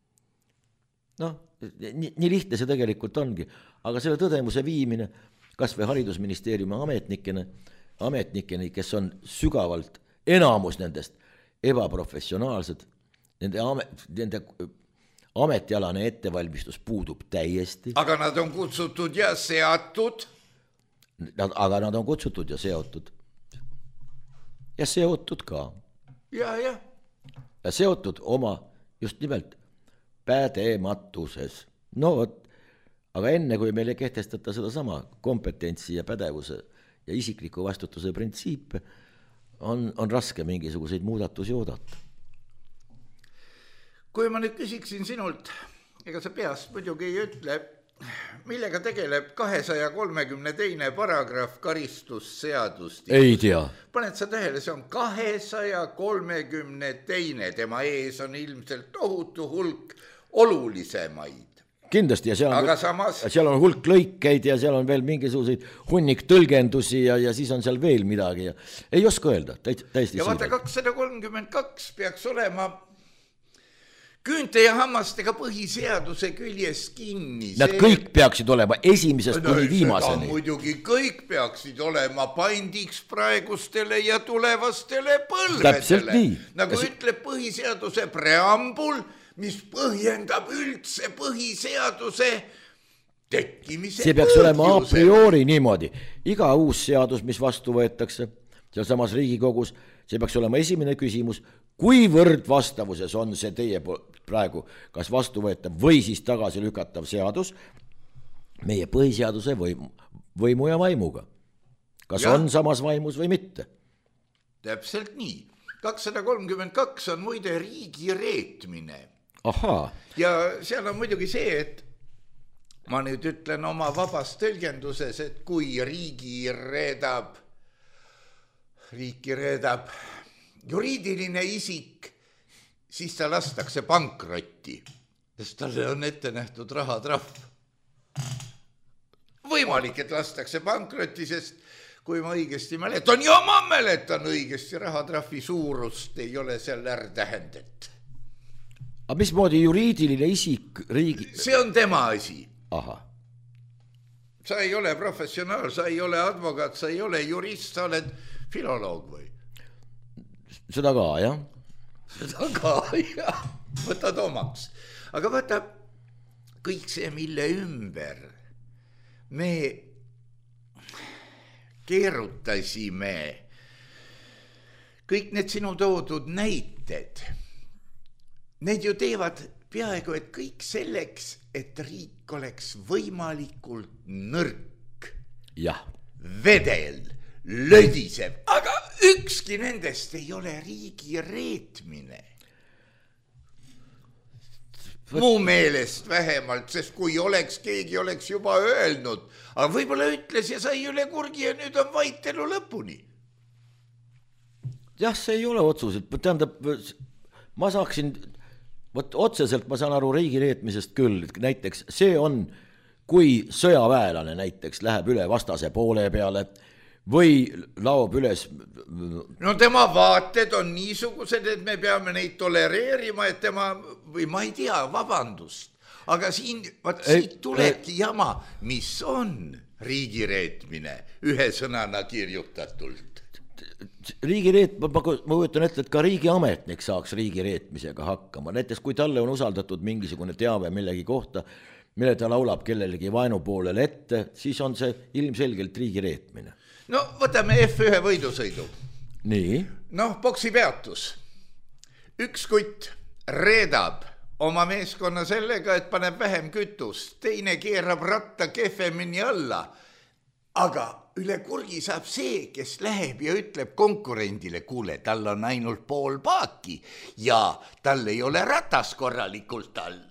Noh, nii, nii lihtne see tegelikult ongi, aga selle tõdemuse viimine kas või haridusministeeriumi ametnikene, ametnikeni, kes on sügavalt enamus nendest ebaprofessionaalsed, nende, amet, nende ametialane ettevalmistus puudub täiesti. Aga nad on kutsutud ja seatud. Nad, aga nad on kutsutud ja seotud. Ja seotud ka. Ja, ja. Ja seotud oma just nimelt pädematuses. No, aga enne kui meile kehtestada seda sama kompetentsi ja pädevuse ja isikliku vastutuse printsiipe, on, on raske mingisuguseid muudatusi oodata. Kui ma nüüd küsiksin sinult, ega sa peast muidugi ei ütle, millega tegeleb kahesaja kolmekümne teine paragrahv karistusseadust? Ei tea. Paned sa tähele, see on kahesaja kolmekümne teine, tema ees on ilmselt tohutu hulk olulisemaid. Kindlasti ja seal on, aga samas... seal on hulk lõikeid ja seal on veel mingisuguseid hunnik tõlgendusi ja, ja siis on seal veel midagi ja ei oska öelda, täiesti ja vaata, kakssada kolmkümmend kaks peaks olema küünte ja hammastega põhiseaduse küljes kinni. Nad see... kõik peaksid olema esimesest no, kuni viimaseni. Muidugi kõik peaksid olema pandiks praegustele ja tulevastele põlvedele. Nagu ja... ütleb põhiseaduse preambul, mis põhjendab üldse põhiseaduse tekkimise see peaks põhjuse. Olema a priori niimoodi. Iga uus seadus, mis vastu võetakse, seal samas Riigikogus, see peaks olema esimene küsimus, kuivõrd vastavuses on see teie praegu kas vastuvõetav või siis tagasi lükatav seadus meie põhiseaduse võimu, võimu ja vaimuga. Kas ja. On samas vaimus või mitte? Täpselt nii. kakssada kolmkümmend kaks on muide riigi reetmine. Ahaa. Ja seal on muidugi see, et ma nüüd ütlen oma vabas tõlgenduses, et kui riigi reedab, riiki reedab juriidiline isik, siis ta lastakse pankrotti, sest talle on ette nähtud rahatrahv. Võimalik, et lastakse pankrotti, sest kui ma õigesti mäletan, ja ma mäletan õigesti, rahatrahvi suurust ei ole seal ärtähendet. Aga mismoodi juriidiline isik riigi... See on tema asi. Aha. Sa ei ole professionaal, sa ei ole advokaat, sa ei ole jurist, sa oled filoloog või? Seda ka, jah. Seda ka, jah. Võtad omaks. Aga vaata, kõik see, mille ümber me keerutasime, kõik need sinu toodud näited, need ju teevad peaaegu, et kõik selleks, et riik oleks võimalikult nõrk. jah. Vedel, lödisev, aga ükski nendest ei ole riigi reetmine. Mu meelest vähemalt, sest kui oleks, keegi oleks juba öelnud, aga võib-olla ütles ja sai üle kurgi ja nüüd on vaitelu lõpuni. jah, see ei ole otsus, et tähendab, ma saaksin, võt otseselt ma saan aru riigi reetmisest küll, näiteks see on, kui sõjaväelane näiteks läheb üle vastase poole peale või laob üles. No tema vaated on niisugused, et me peame neid tolereerima, et tema, või ma ei tea, vabandust, aga siin, vaat siit tulebki jama, mis on riigireetmine ühe sõnana kirjutatult. Riigireet, ma, ma võtan ette, et ka riigiametnik saaks riigireetmisega hakkama, näiteks kui talle on usaldatud mingisugune teave millegi kohta, mille ta laulab kellelegi vaenupoolele ette, siis on see ilmselgelt riigireetmine. No võtame F ühe võidusõidu. Nii? Noh, boksi peatus. Üks kutt reedab oma meeskonna sellega, et paneb vähem kütust, teine keerab ratta kehvemini alla, aga üle kurgi saab see, kes läheb ja ütleb konkurendile, kuule, tal on ainult pool paaki ja tal ei ole ratas korralikult all.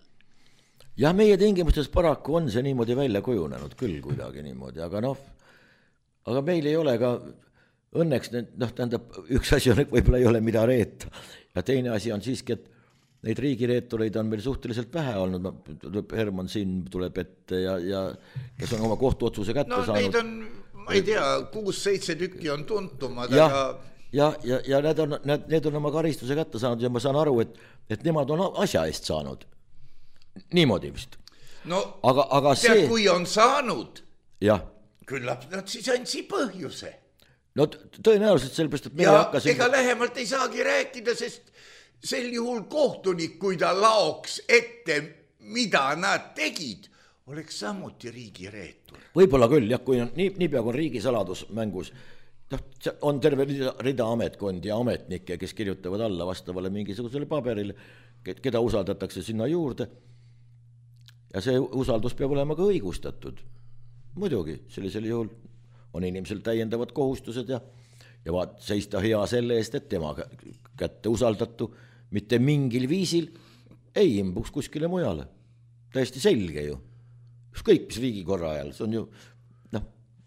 Ja meie tingimustes paraku on see niimoodi välja kujunenud küll kuidagi niimoodi, aga noh, aga meil ei ole ka õnneks, noh, tähendab, üks asi on, et võib-olla ei ole mida reeta ja teine asi on siiski, et neid riigireetureid on meil suhteliselt vähe olnud, Herman siin tuleb ette ja, ja kes on oma kohtuotsuse kätte no, saanud. No neid on, ma ei tea, kuus-seitse tükki on tuntumad, ja, aga... Ja, ja, ja need, on, need, need on oma karistuse kätte saanud ja ma saan aru, et, et nemad on asja eest saanud. Niimoodi vist. No, aga, aga tead, see... kui on saanud, jah. Küllap nad siis andsi põhjuse. No tõenäoliselt sellepärast, et meie ja hakkasin... ega lähemalt ei saagi rääkida, sest sel juhul kohtunik, kui ta laoks ette, mida nad tegid, oleks samuti riigireetur. Võib-olla küll, jah, kui on nii, nii pea kui on riigisaladus mängus, noh, on terve rida, rida ametkondi ja ametnikke, kes kirjutavad alla vastavale mingisugusele paberile, keda usaldatakse sinna juurde ja see usaldus peab olema ka õigustatud. Muidugi, sellisel juhul on inimesel täiendavad kohustused ja, ja vaat seista hea selle eest, et tema kätte usaldatu mitte mingil viisil ei imbuks kuskile mujale. Täiesti selge ju. Ükskõik mis riigikorra ajal, see on ju noh,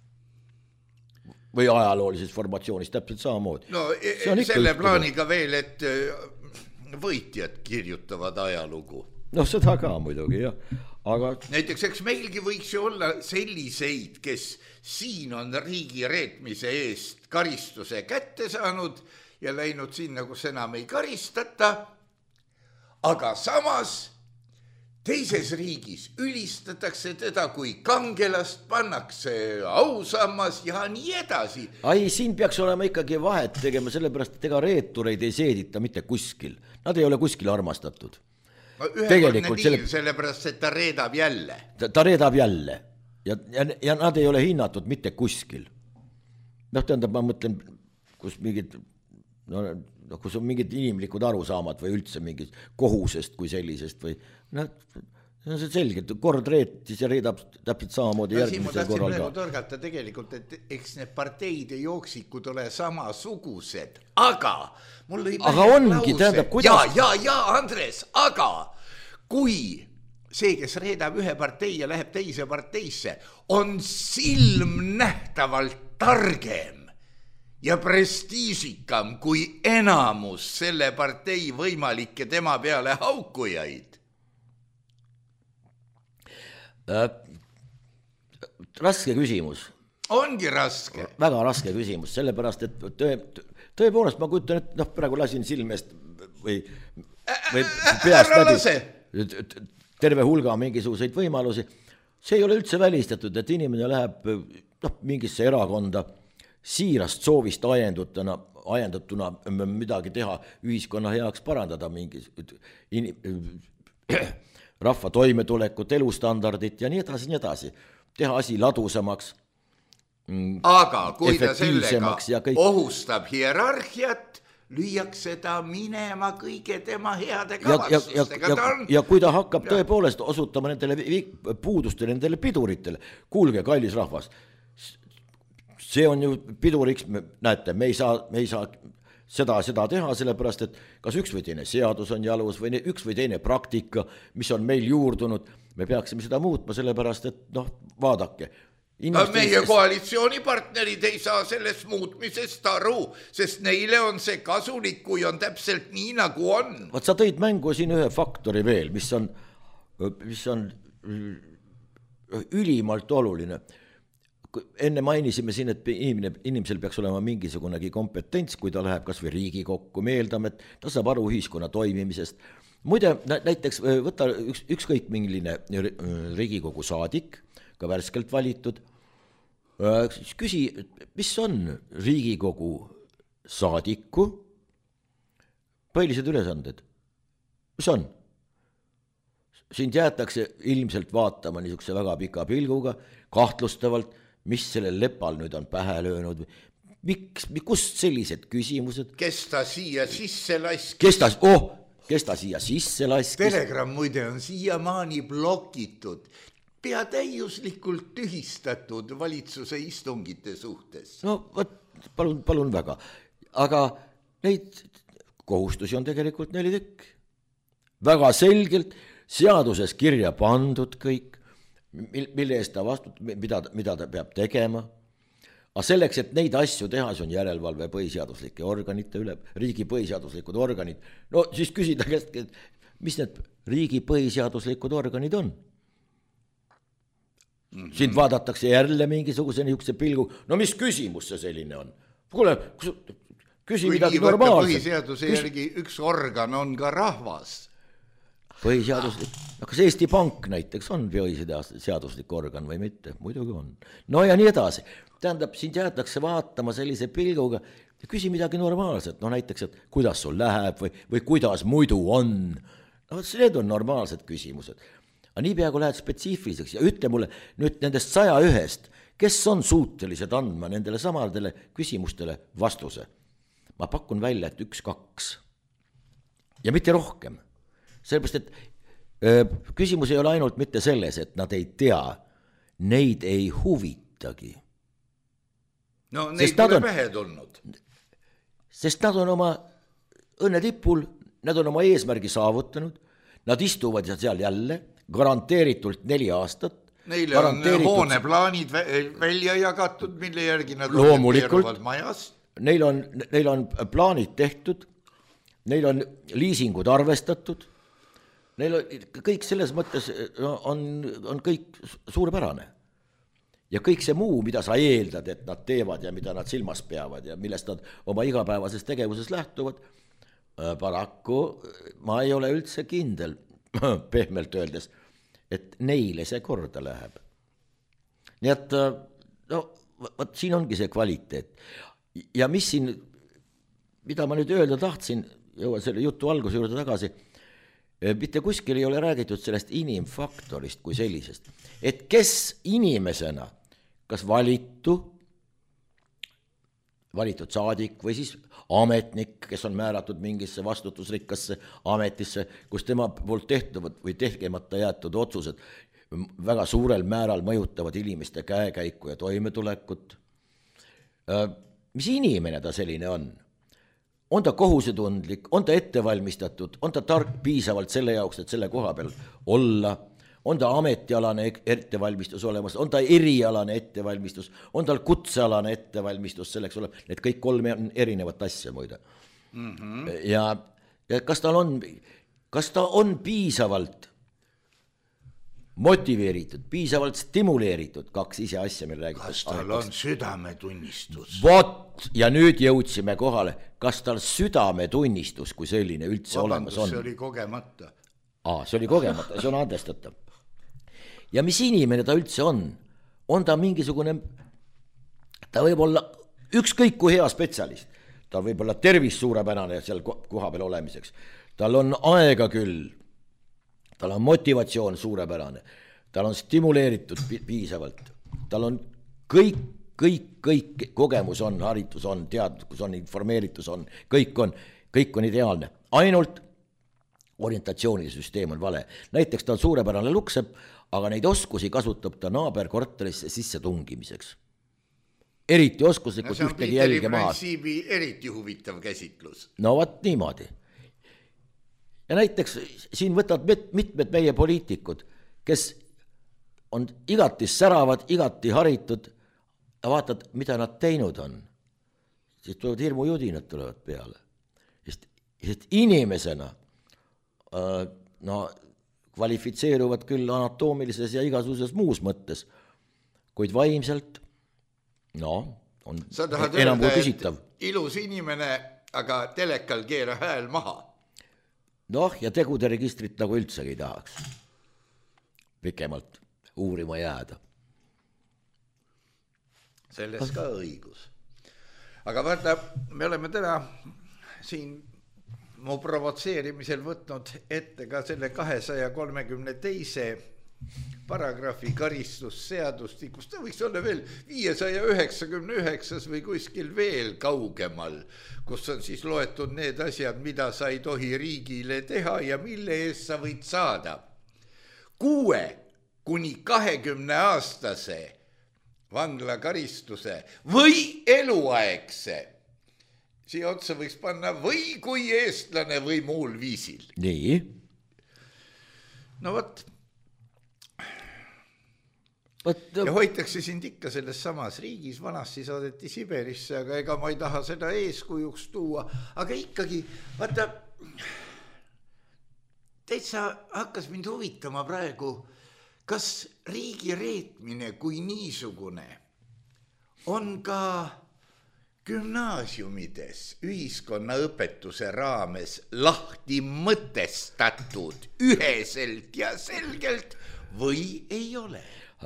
või ajaloolises formatsioonis täpselt samamoodi. No selle plaaniga veel, et võitjad kirjutavad ajalugu. No seda ka muidugi, jah. Aga... näiteks, eks meilgi võiks ju olla selliseid, kes siin on riigi reetmise eest karistuse kätte saanud ja läinud sinna, kus enam ei karistata, aga samas teises riigis ülistatakse teda kui kangelast, pannakse ausammas ja nii edasi. Ai, siin peaks olema ikkagi vahet tegema, sellepärast, et ega reetureid ei seedita mitte kuskil. Nad ei ole kuskil armastatud. Ühekordne diil, selle... sellepärast, et ta reedab jälle. Ta, ta reedab jälle ja, ja, ja nad ei ole hinnatud mitte kuskil. Noh, tähendab, ma mõtlen, kus mingid, no, kus on mingid inimlikud arusaamad või üldse mingid kohusest kui sellisest või noh, see on see selge, kord reetis ja reedab täpselt samamoodi järgmisel korral ka. Torgata tegelikult, et eks need parteid ja jooksikud ole samasugused, aga mul lõi aga ongi, tähendab, kuidas... Ja, ja, ja, Andres, aga kui see, kes reedab ühe partei ja läheb teise parteisse, on silmnähtavalt targem ja prestiižikam kui enamus selle partei võimalikke tema peale haukujaid. Äh, raske küsimus. Ongi raske. Väga raske küsimus, sellepärast, et töö, tõepoolest ma kujutan, et noh, praegu lasin silmest või, või peast läbi terve hulga mingisuguseid võimalusi. See ei ole üldse välistatud, et inimene läheb noh, mingisse erakonda siirast soovist ajendutuna, ajendatuna midagi teha, ühiskonna heaks parandada mingis in, rahva toimetulekut, elustandardit ja nii edasi, nii edasi. Teha asi ladusamaks. Aga kui ta sellega kõik... ohustab hierarhiat, lüüakse ta minema kõige tema heade ja, ja, ja, kavatsustega. ja, On... ja kui ta hakkab ja. tõepoolest osutama nendele puudustele, nendele piduritele, kuulge, kallis rahvas, see on ju piduriks, näete, me ei saa, me ei saa seda, seda teha, sellepärast, et kas üks või teine seadus on jalus või üks või teine praktika, mis on meil juurdunud, me peaksime seda muutma, sellepärast, et noh, vaadake. Inimestel, meie koalitsioonipartnerid ei saa sellest muutmisest aru, sest neile on see kasulik, kui on täpselt nii, nagu on. Vaat sa tõid mängu siin ühe faktori veel, mis on, mis on ülimalt oluline. Enne mainisime siin, et inimene, inimesel peaks olema mingisugunegi kompetents, kui ta läheb kas või Riigikokku, me eeldame, et ta saab aru ühiskonna toimimisest. Muide, näiteks võta üks, ükskõik milline Riigikogu saadik, ka värskelt valitud, siis küsi, mis on Riigikogu saadiku põhilised ülesanded? Mis on? Sind jäetakse ilmselt vaatama niisuguse väga pika pilguga, kahtlustavalt, mis sellel lepal nüüd on pähe löönud, miks, kust sellised küsimused? Kes ta siia sisse laskis? Kes ta, oh, kes ta siia sisse laskis? Telegram muide on siiamaani blokitud, pea täiuslikult tühistatud valitsuse istungite suhtes. No võt, palun, palun väga, aga neid kohustusi on tegelikult neli tükk. Väga selgelt seaduses kirja pandud kõik, mille eest ta vastut, mida, mida ta peab tegema. Aga selleks, et neid asju teha, see on järelevalve põhiseaduslike organite üle, riigi põhiseaduslikud organid. No siis küsida, mis need riigi põhiseaduslikud organid on? Mm-hmm. Siin vaadatakse jälle mingisuguse niisuguse pilgu. No mis küsimus see selline on? Kuule, küsi midagi normaalselt. Põhiseaduse järgi üks organ on ka rahvas. Põhiseaduslik, kas Eesti Pank näiteks on põhiseaduslik organ või mitte? Muidugi on. No ja nii edasi. Tähendab, sind jäetakse vaatama sellise pilguga ja küsi midagi normaalset. No näiteks, et kuidas sul läheb või, või kuidas muidu on. No need on normaalsed küsimused. Aga nii peaaegu lähed spetsiifiliseks ja ütle mulle nüüd nendest saja ühest, kes on suutelised andma nendele samadele küsimustele vastuse. Ma pakun välja, et üks, kaks. Ja mitte rohkem. Sellepärast, et öö, küsimus ei ole ainult mitte selles, et nad ei tea, neid ei huvitagi. No neid pole pähe tulnud. Sest nad on oma õnnetipul, nad on oma eesmärgi saavutanud, nad istuvad seal jälle, garanteeritult neli aastat. Neile on hooneplaanid välja jagatud, mille järgi nad loomulikult majas. Neil on, neil on plaanid tehtud, neil on liisingud arvestatud, neil on kõik selles mõttes on, on kõik suurepärane. Ja kõik see muu, mida sa eeldad, et nad teevad ja mida nad silmas peavad ja millest nad oma igapäevases tegevuses lähtuvad, paraku ma ei ole üldse kindel, pehmelt öeldes, et neile see korda läheb. Nii et no, võt, siin ongi see kvaliteet. Ja mis siin, mida ma nüüd öelda tahtsin, jõua selle jutu alguse juurde tagasi, mitte kuskil ei ole räägitud sellest inimfaktorist kui sellisest, et kes inimesena, kas valitu, valitud saadik või siis ametnik, kes on määratud mingisse vastutusrikkasse ametisse, kus tema poolt tehtuvad või tegemata jäetud otsused väga suurel määral mõjutavad inimeste käekäiku ja toimetulekut. Mis inimene ta selline on? On ta kohusetundlik, on ta ettevalmistatud, on ta tark piisavalt selle jaoks, et selle koha peal olla, on ta ametialane ettevalmistus olemas, on ta erialane ettevalmistus, on tal kutsealane ettevalmistus selleks olema, need kõik kolme on erinevat asja muide. Mm-hmm. Ja, ja kas tal on, kas ta on piisavalt motiveeritud, piisavalt stimuleeritud, kaks ise asja meil räägitud. Kas tal on südametunnistus? Vot, ja nüüd jõudsime kohale, kas tal südametunnistus kui selline üldse Vabandus, olemas on? See oli kogemata. Aa, see oli kogemata, see on andestatav. Ja mis inimene ta üldse on? On ta mingisugune, ta võib olla ükskõik kui hea spetsialist, tal võib olla tervis suurepärane seal koha peal olemiseks, tal on aega küll, tal on motivatsioon suurepärane, tal on stimuleeritud piisavalt, tal on kõik kõik, kõik kogemus on, haritus on, teadlikkus on, informeeritus on, kõik on, kõik on ideaalne. Ainult orientatsioonide süsteem on vale. Näiteks ta on suurepärane luksepp, aga neid oskusi kasutab ta naaberkorterisse sisse tungimiseks. Eriti oskuslikult no, ühtegi jälge maha. See on Peeteri eriti huvitav käsitlus. No vaat niimoodi. Ja näiteks siin võtavad mitmed meie poliitikud, kes on igati säravad, igati haritud ja vaatad, mida nad teinud on. Siis tulevad hirmujudinad tulevad peale. Sest, sest inimesena äh, no, kvalifitseeruvad küll anatoomilises ja igasuguses muus mõttes, kuid vaimselt no, on enam kui küsitav. Ilus inimene, aga telekal keera hääl maha. Noh, ja tegude registrit nagu üldsegi tahaks pikemalt uurima jääda. Selles ka õigus. Aga vaata, me oleme täna siin mu provotseerimisel võtnud ette ka selle kahesaja kolmekümne teise paragrahvi karistusseadustikust. Ta võiks olla veel viiesaja üheksakümne üheksas või kuskil veel kaugemal, kus on siis loetud need asjad, mida sa ei tohi riigile teha ja mille eest sa võid saada kuue kuni kahekümne aastase vanglakaristuse või eluaegse. Siia otsa võiks panna või kui eestlane või muul viisil. Nii. No võt. Võt. Ja hoitakse sind ikka selles samas riigis, vanasti saadeti Siberisse, aga ega ma ei taha seda eeskujuks tuua. Aga ikkagi, vaata, täitsa hakkas mind huvitama praegu, kas riigi reetmine kui niisugune on ka gümnaasiumides ühiskonnaõpetuse raames lahti mõtestatud üheselt ja selgelt või ei ole?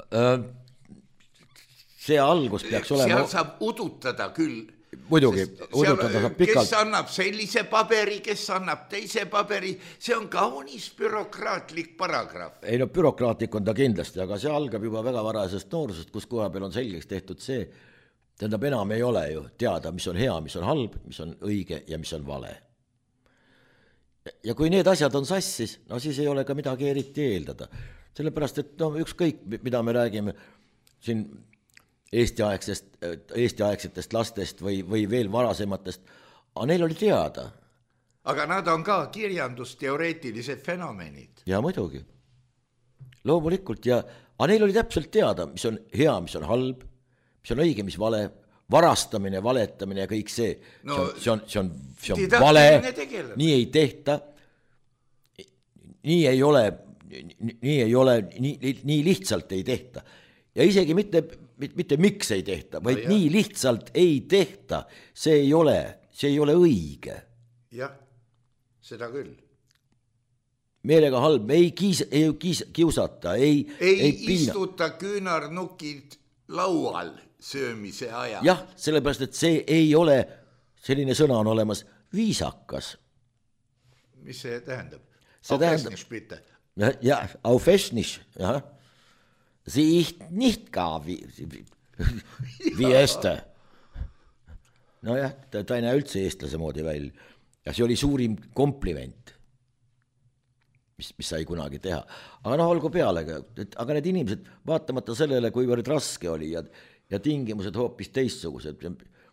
See algus peaks olema... Seal saab udutada küll. Muidugi, udutada saab pikalt. Kes annab sellise paberi, kes annab teise paberi, see on kaunis bürokraatlik paragrahv. Ei no bürokraatlik on ta kindlasti, aga see algab juba väga varasest noorusest, kus koha peal on selgeks tehtud see, tähendab enam ei ole ju teada, mis on hea, mis on halb, mis on õige ja mis on vale. Ja kui need asjad on sassis, no siis ei ole ka midagi eriti eeldada. Sellepärast, et no ükskõik, mida me räägime siin Eesti-aegsest, Eesti-aegsetest lastest või, või veel varasematest, aga neil oli teada. Aga nad on ka kirjandusteoreetilised fenomenid. Ja muidugi. Loomulikult ja aga neil oli täpselt teada, mis on hea, mis on halb, mis on õige, mis vale, varastamine, valetamine ja kõik see. No, see on, see on, see on, see on vale, nii ei tehta, nii ei ole, nii ei ole, nii, nii lihtsalt ei tehta. Ja isegi mitte, mitte miks ei tehta, vaid no, nii lihtsalt ei tehta. See ei ole, see ei ole õige. Jah, seda küll. Meelega halb, ei, kiis, ei kiis, kiusata, ei, ei, ei istuta küünarnukid laual söömise aja. Jah, sellepärast, et see ei ole, selline sõna on olemas, viisakas. Mis see tähendab? See tähendab, ja, aufesnisch, jah. Sie ich nicht gar wie, wie este. No jah, ta, ta ei näe üldse eestlase moodi välja. Ja see oli suurim kompliment, mis, mis sai kunagi teha. Aga noh, olgu pealega, et, aga need inimesed, vaatamata sellele, kuivõrd raske oli ja, ja tingimused hoopis teistsugused.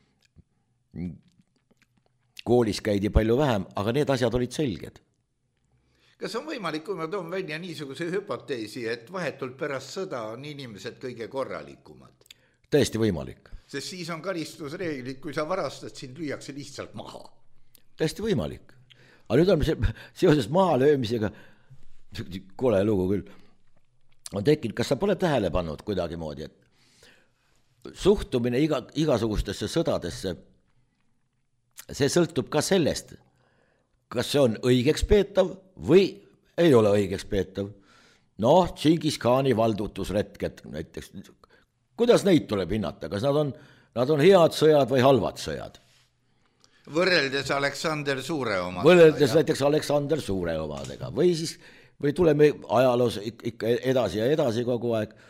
Koolis käidi palju vähem, aga need asjad olid selged. Kas on võimalik, kui ma toon välja niisuguse hüpoteesi, et vahetult pärast sõda on inimesed kõige korralikumad? Täiesti võimalik. Sest siis on karistusreeglid, kui sa varastad, sind lüüakse lihtsalt maha. Täiesti võimalik. Aga nüüd on seoses maha löömisega, kole lugu küll, on tekkinud, kas sa pole tähele pannud kuidagi moodi, et suhtumine iga, igasugustesse sõdadesse, see sõltub ka sellest, kas see on õigeks peetav või ei ole õigeks peetav. Noh, Džingis Khani valdutusretked näiteks. Kuidas neid tuleb hinnata? Kas nad on, nad on head sõjad või halvad sõjad? Võrreldes Aleksander Suure omadega. Võrreldes näiteks Aleksander Suure omadega. Või siis, või tuleme ajaloos ikka edasi ja edasi kogu aeg.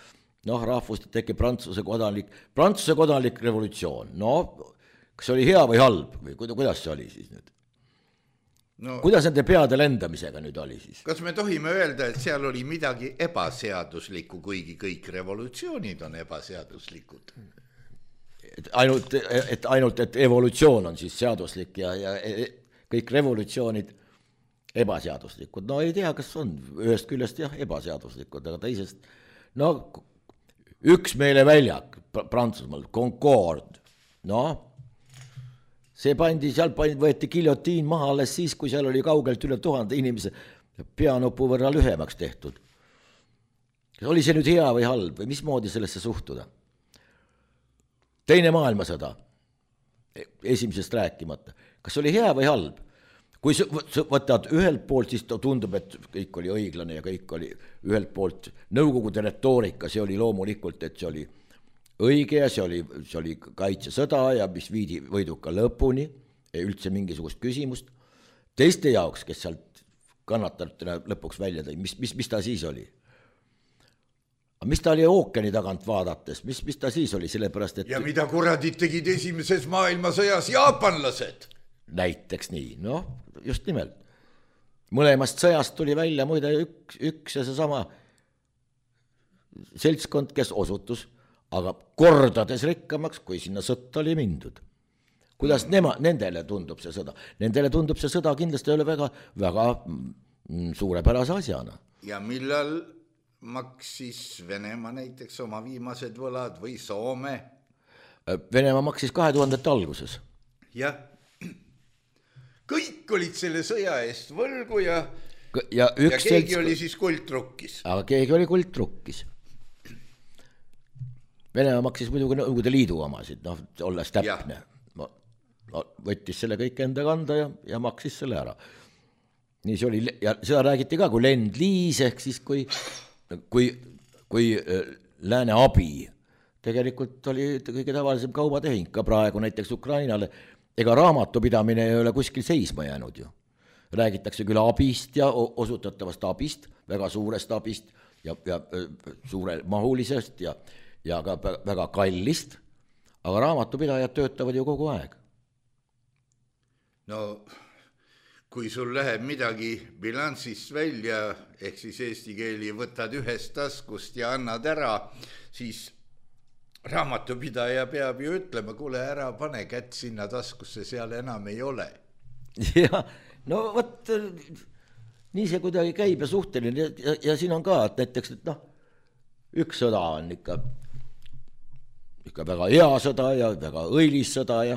noh, rahvust tegi Prantsuse kodanik, Prantsuse kodanik revolutsioon, no kas see oli hea või halb või kuidas see oli siis nüüd? No, kuidas nende peade lendamisega nüüd oli siis? Kas me tohime öelda, et seal oli midagi ebaseaduslikku, kuigi kõik revolutsioonid on ebaseaduslikud? Et ainult, et ainult, et evolutsioon on siis seaduslik ja, ja kõik revolutsioonid ebaseaduslikud. No ei tea, kas on ühest küljest jah, ebaseaduslikud, aga teisest, no üks meile väljak Prantsusmaal, Concorde, no see pandi, seal pandi, võeti giljotiin maha alles siis, kui seal oli kaugelt üle tuhande inimese peanopu võrra lühemaks tehtud. Oli see nüüd hea või halb või mismoodi sellesse suhtuda? Teine maailmasõda, esimesest rääkimata. Kas oli hea või halb? Kui võtad ühelt poolt, siis tundub, et kõik oli õiglane ja kõik oli ühelt poolt nõukogude retoorika, see oli loomulikult, et see oli õige ja see oli, see oli kaitsesõda ja mis viidi võiduka lõpuni, ei üldse mingisugust küsimust. Teiste jaoks, kes sealt kannatajatena lõpuks välja tõi, mis, mis, mis ta siis oli? Mis ta oli ookeani tagant vaadates, mis, mis ta siis oli, sellepärast, et... Ja mida kuradid tegid esimeses maailmasõjas jaapanlased? Näiteks nii, noh, just nimelt. Mõlemast sõjast tuli välja muide üks, üks ja seesama seltskond, kes osutus, aga kordades rikkamaks, kui sinna sõtta oli mindud. Kuidas nema, nendele tundub see sõda? Nendele tundub see sõda kindlasti ei ole väga, väga suurepärase asjana. Ja millal maksis Venemaa näiteks oma viimased võlad või Soome? Venemaa maksis kahe tuhandete alguses. Jah, kõik olid selle sõja eest võlgu ja, ja, ja keegi selts... oli siis kuldrukkis. Aga keegi oli kuldrukkis. Venemaa maksis muidugi Nõukogude Liidu omasid, noh, olles täpne. No, võttis selle kõik enda kanda ja, ja maksis selle ära. Nii see oli, ja seda räägiti ka kui lend-liis, ehk siis kui, kui, kui lääne abi. Tegelikult oli kõige tavalisem kaubatehing ka praegu näiteks Ukrainale. Ega raamatupidamine ei ole kuskil seisma jäänud ju. Räägitakse küll abist ja osutatavast abist, väga suurest abist ja, ja suure mahulisest ja ja ka väga kallist, aga raamatupidajad töötavad ju kogu aeg. No, kui sul läheb midagi bilansist välja, ehk siis eesti keeli võtad ühest taskust ja annad ära, siis raamatupidaja peab ju ütlema, kuule ära pane kätt sinna taskusse, seal enam ei ole. Ja, no võt, nii see kuidagi käib ja suhteline ja, ja, ja siin on ka, et näiteks, et noh, üks sõda on ikka ikka väga hea sõda ja väga õilis sõda ja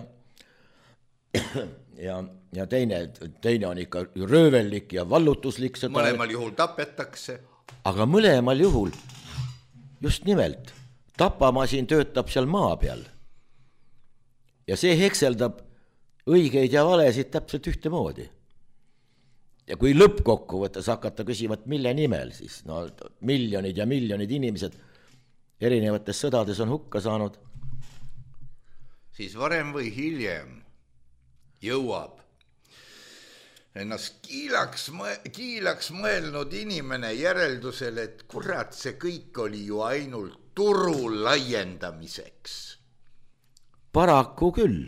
ja, ja teine, teine on ikka röövellik ja vallutuslik sõda. Mõlemal juhul tapetakse. Aga mõlemal juhul, just nimelt, tapamasin töötab seal maa peal. Ja see hekseldab õigeid ja valesid täpselt ühte moodi. Ja kui lõppkokkuvõttes hakata küsima, et mille nimel siis, no miljonid ja miljonid inimesed erinevates sõdades on hukka saanud. Siis varem või hiljem jõuab ennast kiilaks, kiilaks mõelnud inimene järeldusel, et kurat, see kõik oli ju ainult turu laiendamiseks. Paraku küll.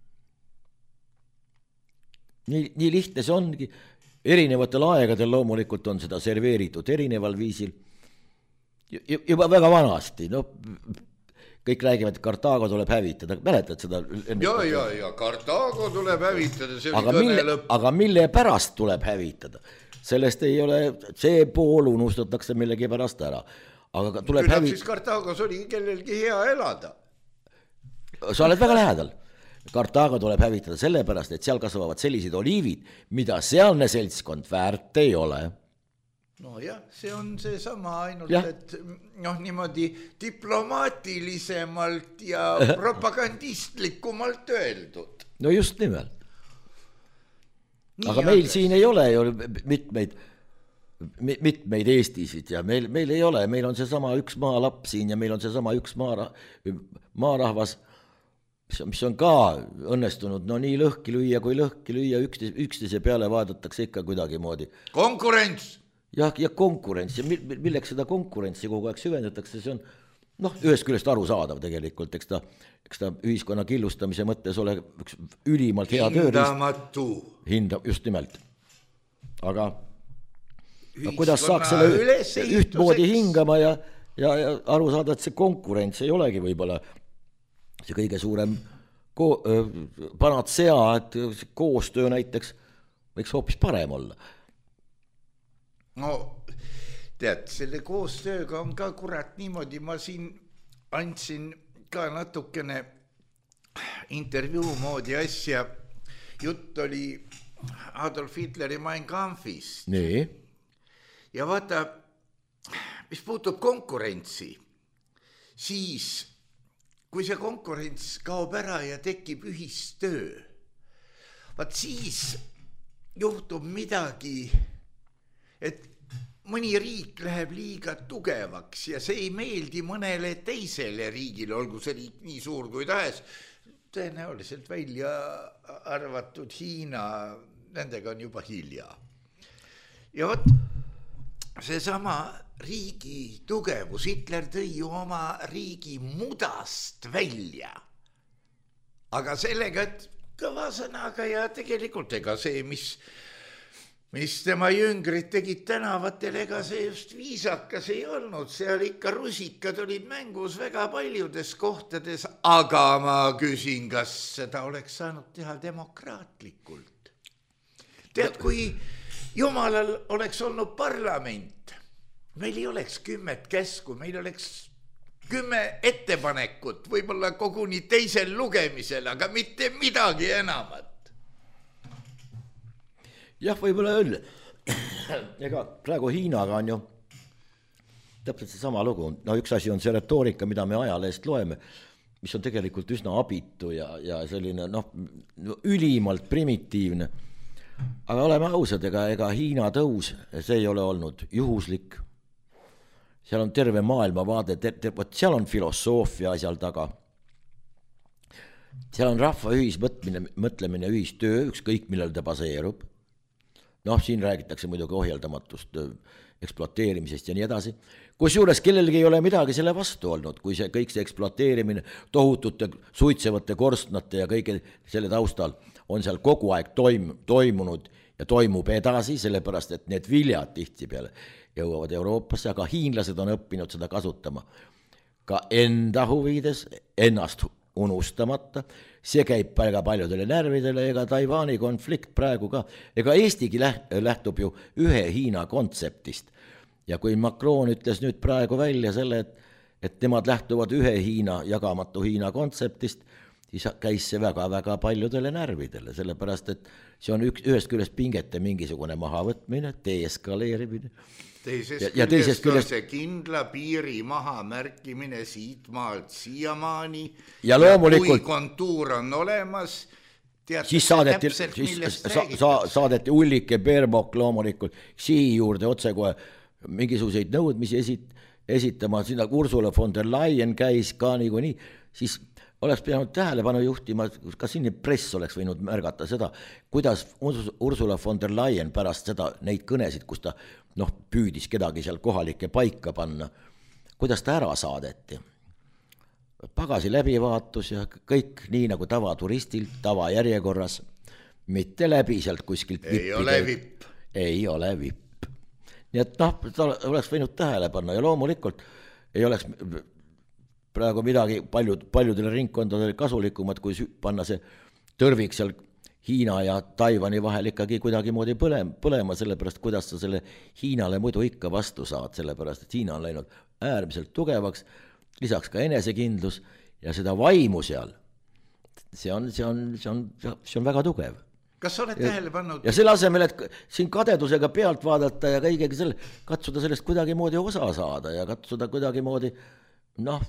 Nii, nii lihtne see ongi. Erinevatel aegadel loomulikult on seda serveeritud erineval viisil. Juba väga vanasti, no kõik räägivad, et Kartaago tuleb hävitada, mäletad seda? Ja, ja, ja Kartaago tuleb hävitada, see aga oli mille, kõne lõpp. Aga mille pärast tuleb hävitada? Sellest ei ole, see pool unustatakse millegi pärast ära. Aga tuleb Küllap hävi... siis Kartaagos oli kellelgi hea elada. Sa oled väga lähedal. Kartaago tuleb hävitada sellepärast, et seal kasvavad sellised oliivid, mida sealne seltskond väärt ei ole. No jah, see on see sama ainult, ja. Et noh, niimoodi diplomaatilisemalt ja propagandistlikumalt öeldud. No just nimelt. Nii aga meil agres. Siin ei ole ju mitmeid, mitmeid Eestisid ja meil, meil ei ole, meil on see sama üks maalap siin ja meil on see sama üks maara, maarahvas, mis on ka õnnestunud, no nii lõhki lüüa kui lõhki lüüa, üksteise, üksteise peale vaadatakse ikka kuidagi moodi. Konkurents! Ja, ja konkurents ja milleks seda konkurentsi kogu aeg süvendatakse, see on noh, ühest küljest arusaadav tegelikult, eks ta, eks ta ühiskonna killustamise mõttes ole üks ülimalt hea tööriist. Hindamatu. Hinda, just nimelt. Aga no, kuidas saaks selle ühtmoodi hingama ja, ja, ja aru saada, et see konkurents ei olegi võib-olla see kõige suurem ko- panatsea, et koostöö näiteks võiks hoopis parem olla. No tead, selle koostööga on ka kurat niimoodi, ma siin andsin ka natukene intervjuu moodi asja, jutt oli Adolf Hitleri Mein Kampfist. Nii. Ja vaata, mis puutub konkurentsi, siis kui see konkurents kaob ära ja tekib ühistöö, vaat siis juhtub midagi, et mõni riik läheb liiga tugevaks ja see ei meeldi mõnele teisele riigile, olgu see riik nii suur kui tahes, tõenäoliselt välja arvatud Hiina, nendega on juba hilja. Ja vot seesama riigi tugevus, Hitler tõi ju oma riigi mudast välja, aga sellega, et kõva sõnaga ja tegelikult ega see, mis mis tema jüngrid tegid tänavatel, ega see just viisakas ei olnud, seal ikka rusikad olid mängus väga paljudes kohtades, aga ma küsin, kas seda oleks saanud teha demokraatlikult. Tead, kui Jumalal oleks olnud parlament, meil ei oleks kümmet käsku, meil oleks kümme ettepanekut, võib-olla koguni teisel lugemisel, aga mitte midagi enamat. Jah, võib-olla õll. Ega praegu Hiinaga on ju täpselt see sama lugu. No üks asi on see retoorika, mida me ajalehest loeme, mis on tegelikult üsna abitu ja, ja selline noh, ülimalt primitiivne. Aga oleme ausad, ega, ega Hiina tõus, see ei ole olnud juhuslik. Seal on terve maailmavaade, ter, ter, võt, seal on filosoofia asjal taga. Seal on rahva ühismõtlemine, mõtlemine, ühistöö, ükskõik millel ta baseerub. Noh, siin räägitakse muidugi ohjeldamatust, ekspluateerimisest ja nii edasi. Kusjuures kellelgi ei ole midagi selle vastu olnud, kui see kõik see ekspluateerimine tohutute suitsevate korstnate ja kõige selle taustal on seal kogu aeg toim, toimunud ja toimub edasi, sellepärast et need viljad tihti peale jõuavad Euroopasse, aga hiinlased on õppinud seda kasutama ka enda huvides, ennast unustamata. See käib väga paljudele närvidele, ega Taiwani konflikt praegu ka, ega Eestigi lähtub ju ühe Hiina kontseptist. Ja kui Macron ütles nüüd praegu välja selle, et, et nemad lähtuvad ühe Hiina, jagamatu Hiina kontseptist, siis käis see väga-väga paljudele närvidele, sellepärast et see on üks, ühest küljest pingete mingisugune mahavõtmine, deeskaleerimine. Teisest ja, ja küljest on see kindla piiri maha märkimine siit maalt siiamaani ja, ja kui kontuur on olemas, tead, siis saadeti, siis sa, sa, saadeti Ullike Berbok loomulikult siia juurde otsekohe mingisuguseid nõudmisi esit, esitama, sinna Ursula von der Leyen käis ka nii, nii siis oleks pidanud tähelepanu juhtima, ka siin press oleks võinud märgata seda, kuidas Ursula von der Leyen pärast seda neid kõnesid, kus ta noh, püüdis kedagi seal kohalike paika panna, kuidas ta ära saadeti. Pagasi läbivaatus ja kõik nii nagu tavaturistil, tava järjekorras, mitte läbi sealt kuskilt ei vippide. Ole vipp. Ei ole vipp. Nii et noh, ta oleks võinud tähele panna ja loomulikult ei oleks praegu midagi paljud, paljudele ringkondadele kasulikumad, kui panna see tõrvik seal Hiina ja Taiwani vahel ikkagi kuidagi moodi põlema, põlema, sellepärast kuidas sa selle Hiinale muidu ikka vastu saad, sellepärast et Hiina on läinud äärmiselt tugevaks, lisaks ka enesekindlus ja seda vaimu seal, see on, see on, see on, see on väga tugev. Kas sa oled tähele pannud? Ja selle asemel, et siin kadedusega pealt vaadata ja kõigegi selle, katsuda sellest kuidagi moodi osa saada ja katsuda kuidagi moodi noh,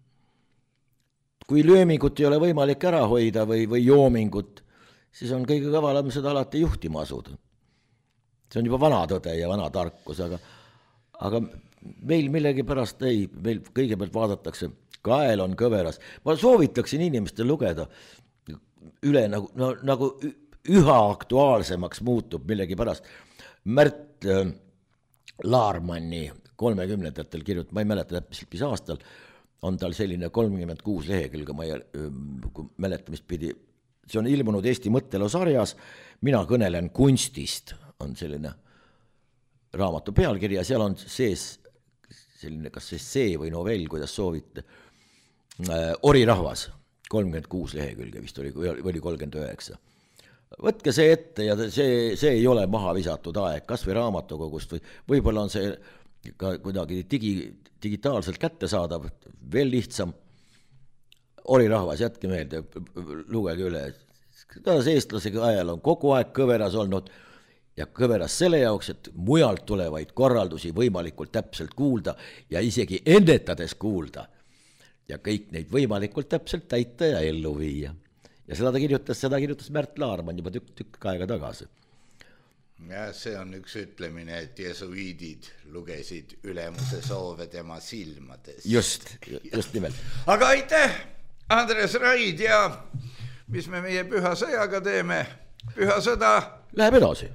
kui löömingut ei ole võimalik ära hoida või, või joomingut, siis on kõige kavalam seda alati juhtima asuda. See on juba vana tõde ja vana tarkus, aga, aga meil millegi pärast ei, meil kõigepealt vaadatakse, kael on kõveras. Ma soovitaksin inimestel lugeda üle nagu, no, nagu üha aktuaalsemaks muutub millegi pärast. Märt Laarmanni kolmekümnendatel kirjutab, ma ei mäleta täpselt mis aastal, on tal selline kolmkümmend kuus lehekülge, ma ei, kui mäletamist pidi, see on ilmunud Eesti mõttelu sarjas, mina kõnelen kunstist, on selline raamatu pealkiri ja seal on sees selline, kas see see või novell, kuidas soovite, Ori rahvas, kolmkümmend kuus lehekülge vist oli, oli kolmkümmend üheksa. Võtke see ette ja see, see ei ole maha visatud aeg, kas või raamatukogust või võib-olla on see ka kuidagi digi, digitaalselt kätte saadav, veel lihtsam. Ori rahvas, jätke meelde, lugege üle. Kuidas eestlasega ajal on kogu aeg kõveras olnud ja kõveras selle jaoks, et mujalt tulevaid korraldusi võimalikult täpselt kuulda ja isegi ennetades kuulda ja kõik neid võimalikult täpselt täita ja ellu viia. Ja seda ta kirjutas, seda kirjutas Märt Laarman juba tükk, tükk aega tagasi. Ja see on üks ütlemine, et jesuiidid lugesid ülemuse soove tema silmades. Just, just nimelt. Aga aitäh, Andres Raid, ja mis me meie püha sõjaga teeme? Püha sõda läheb edasi.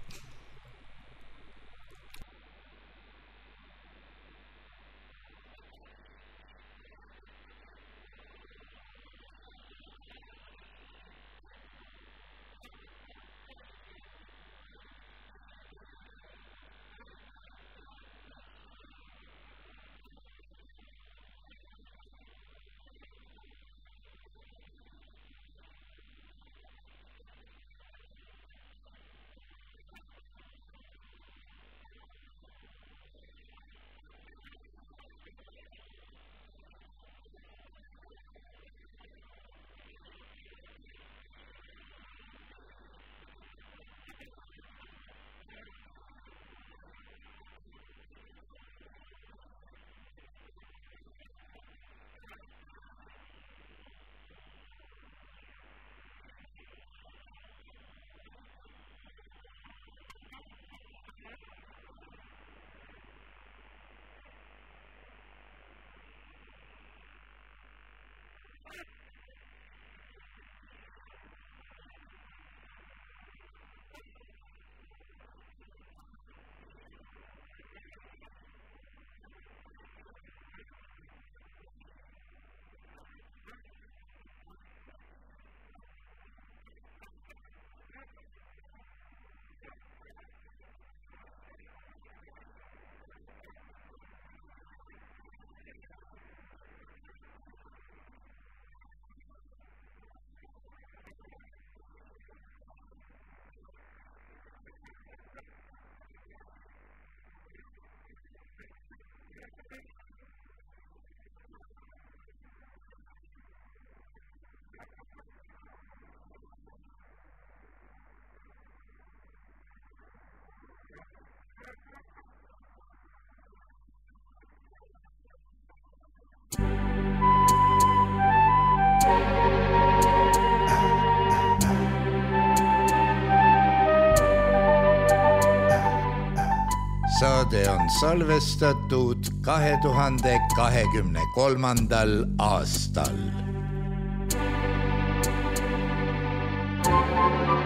Saade on salvestatud kahe tuhande kahekümne kolmandal aastal.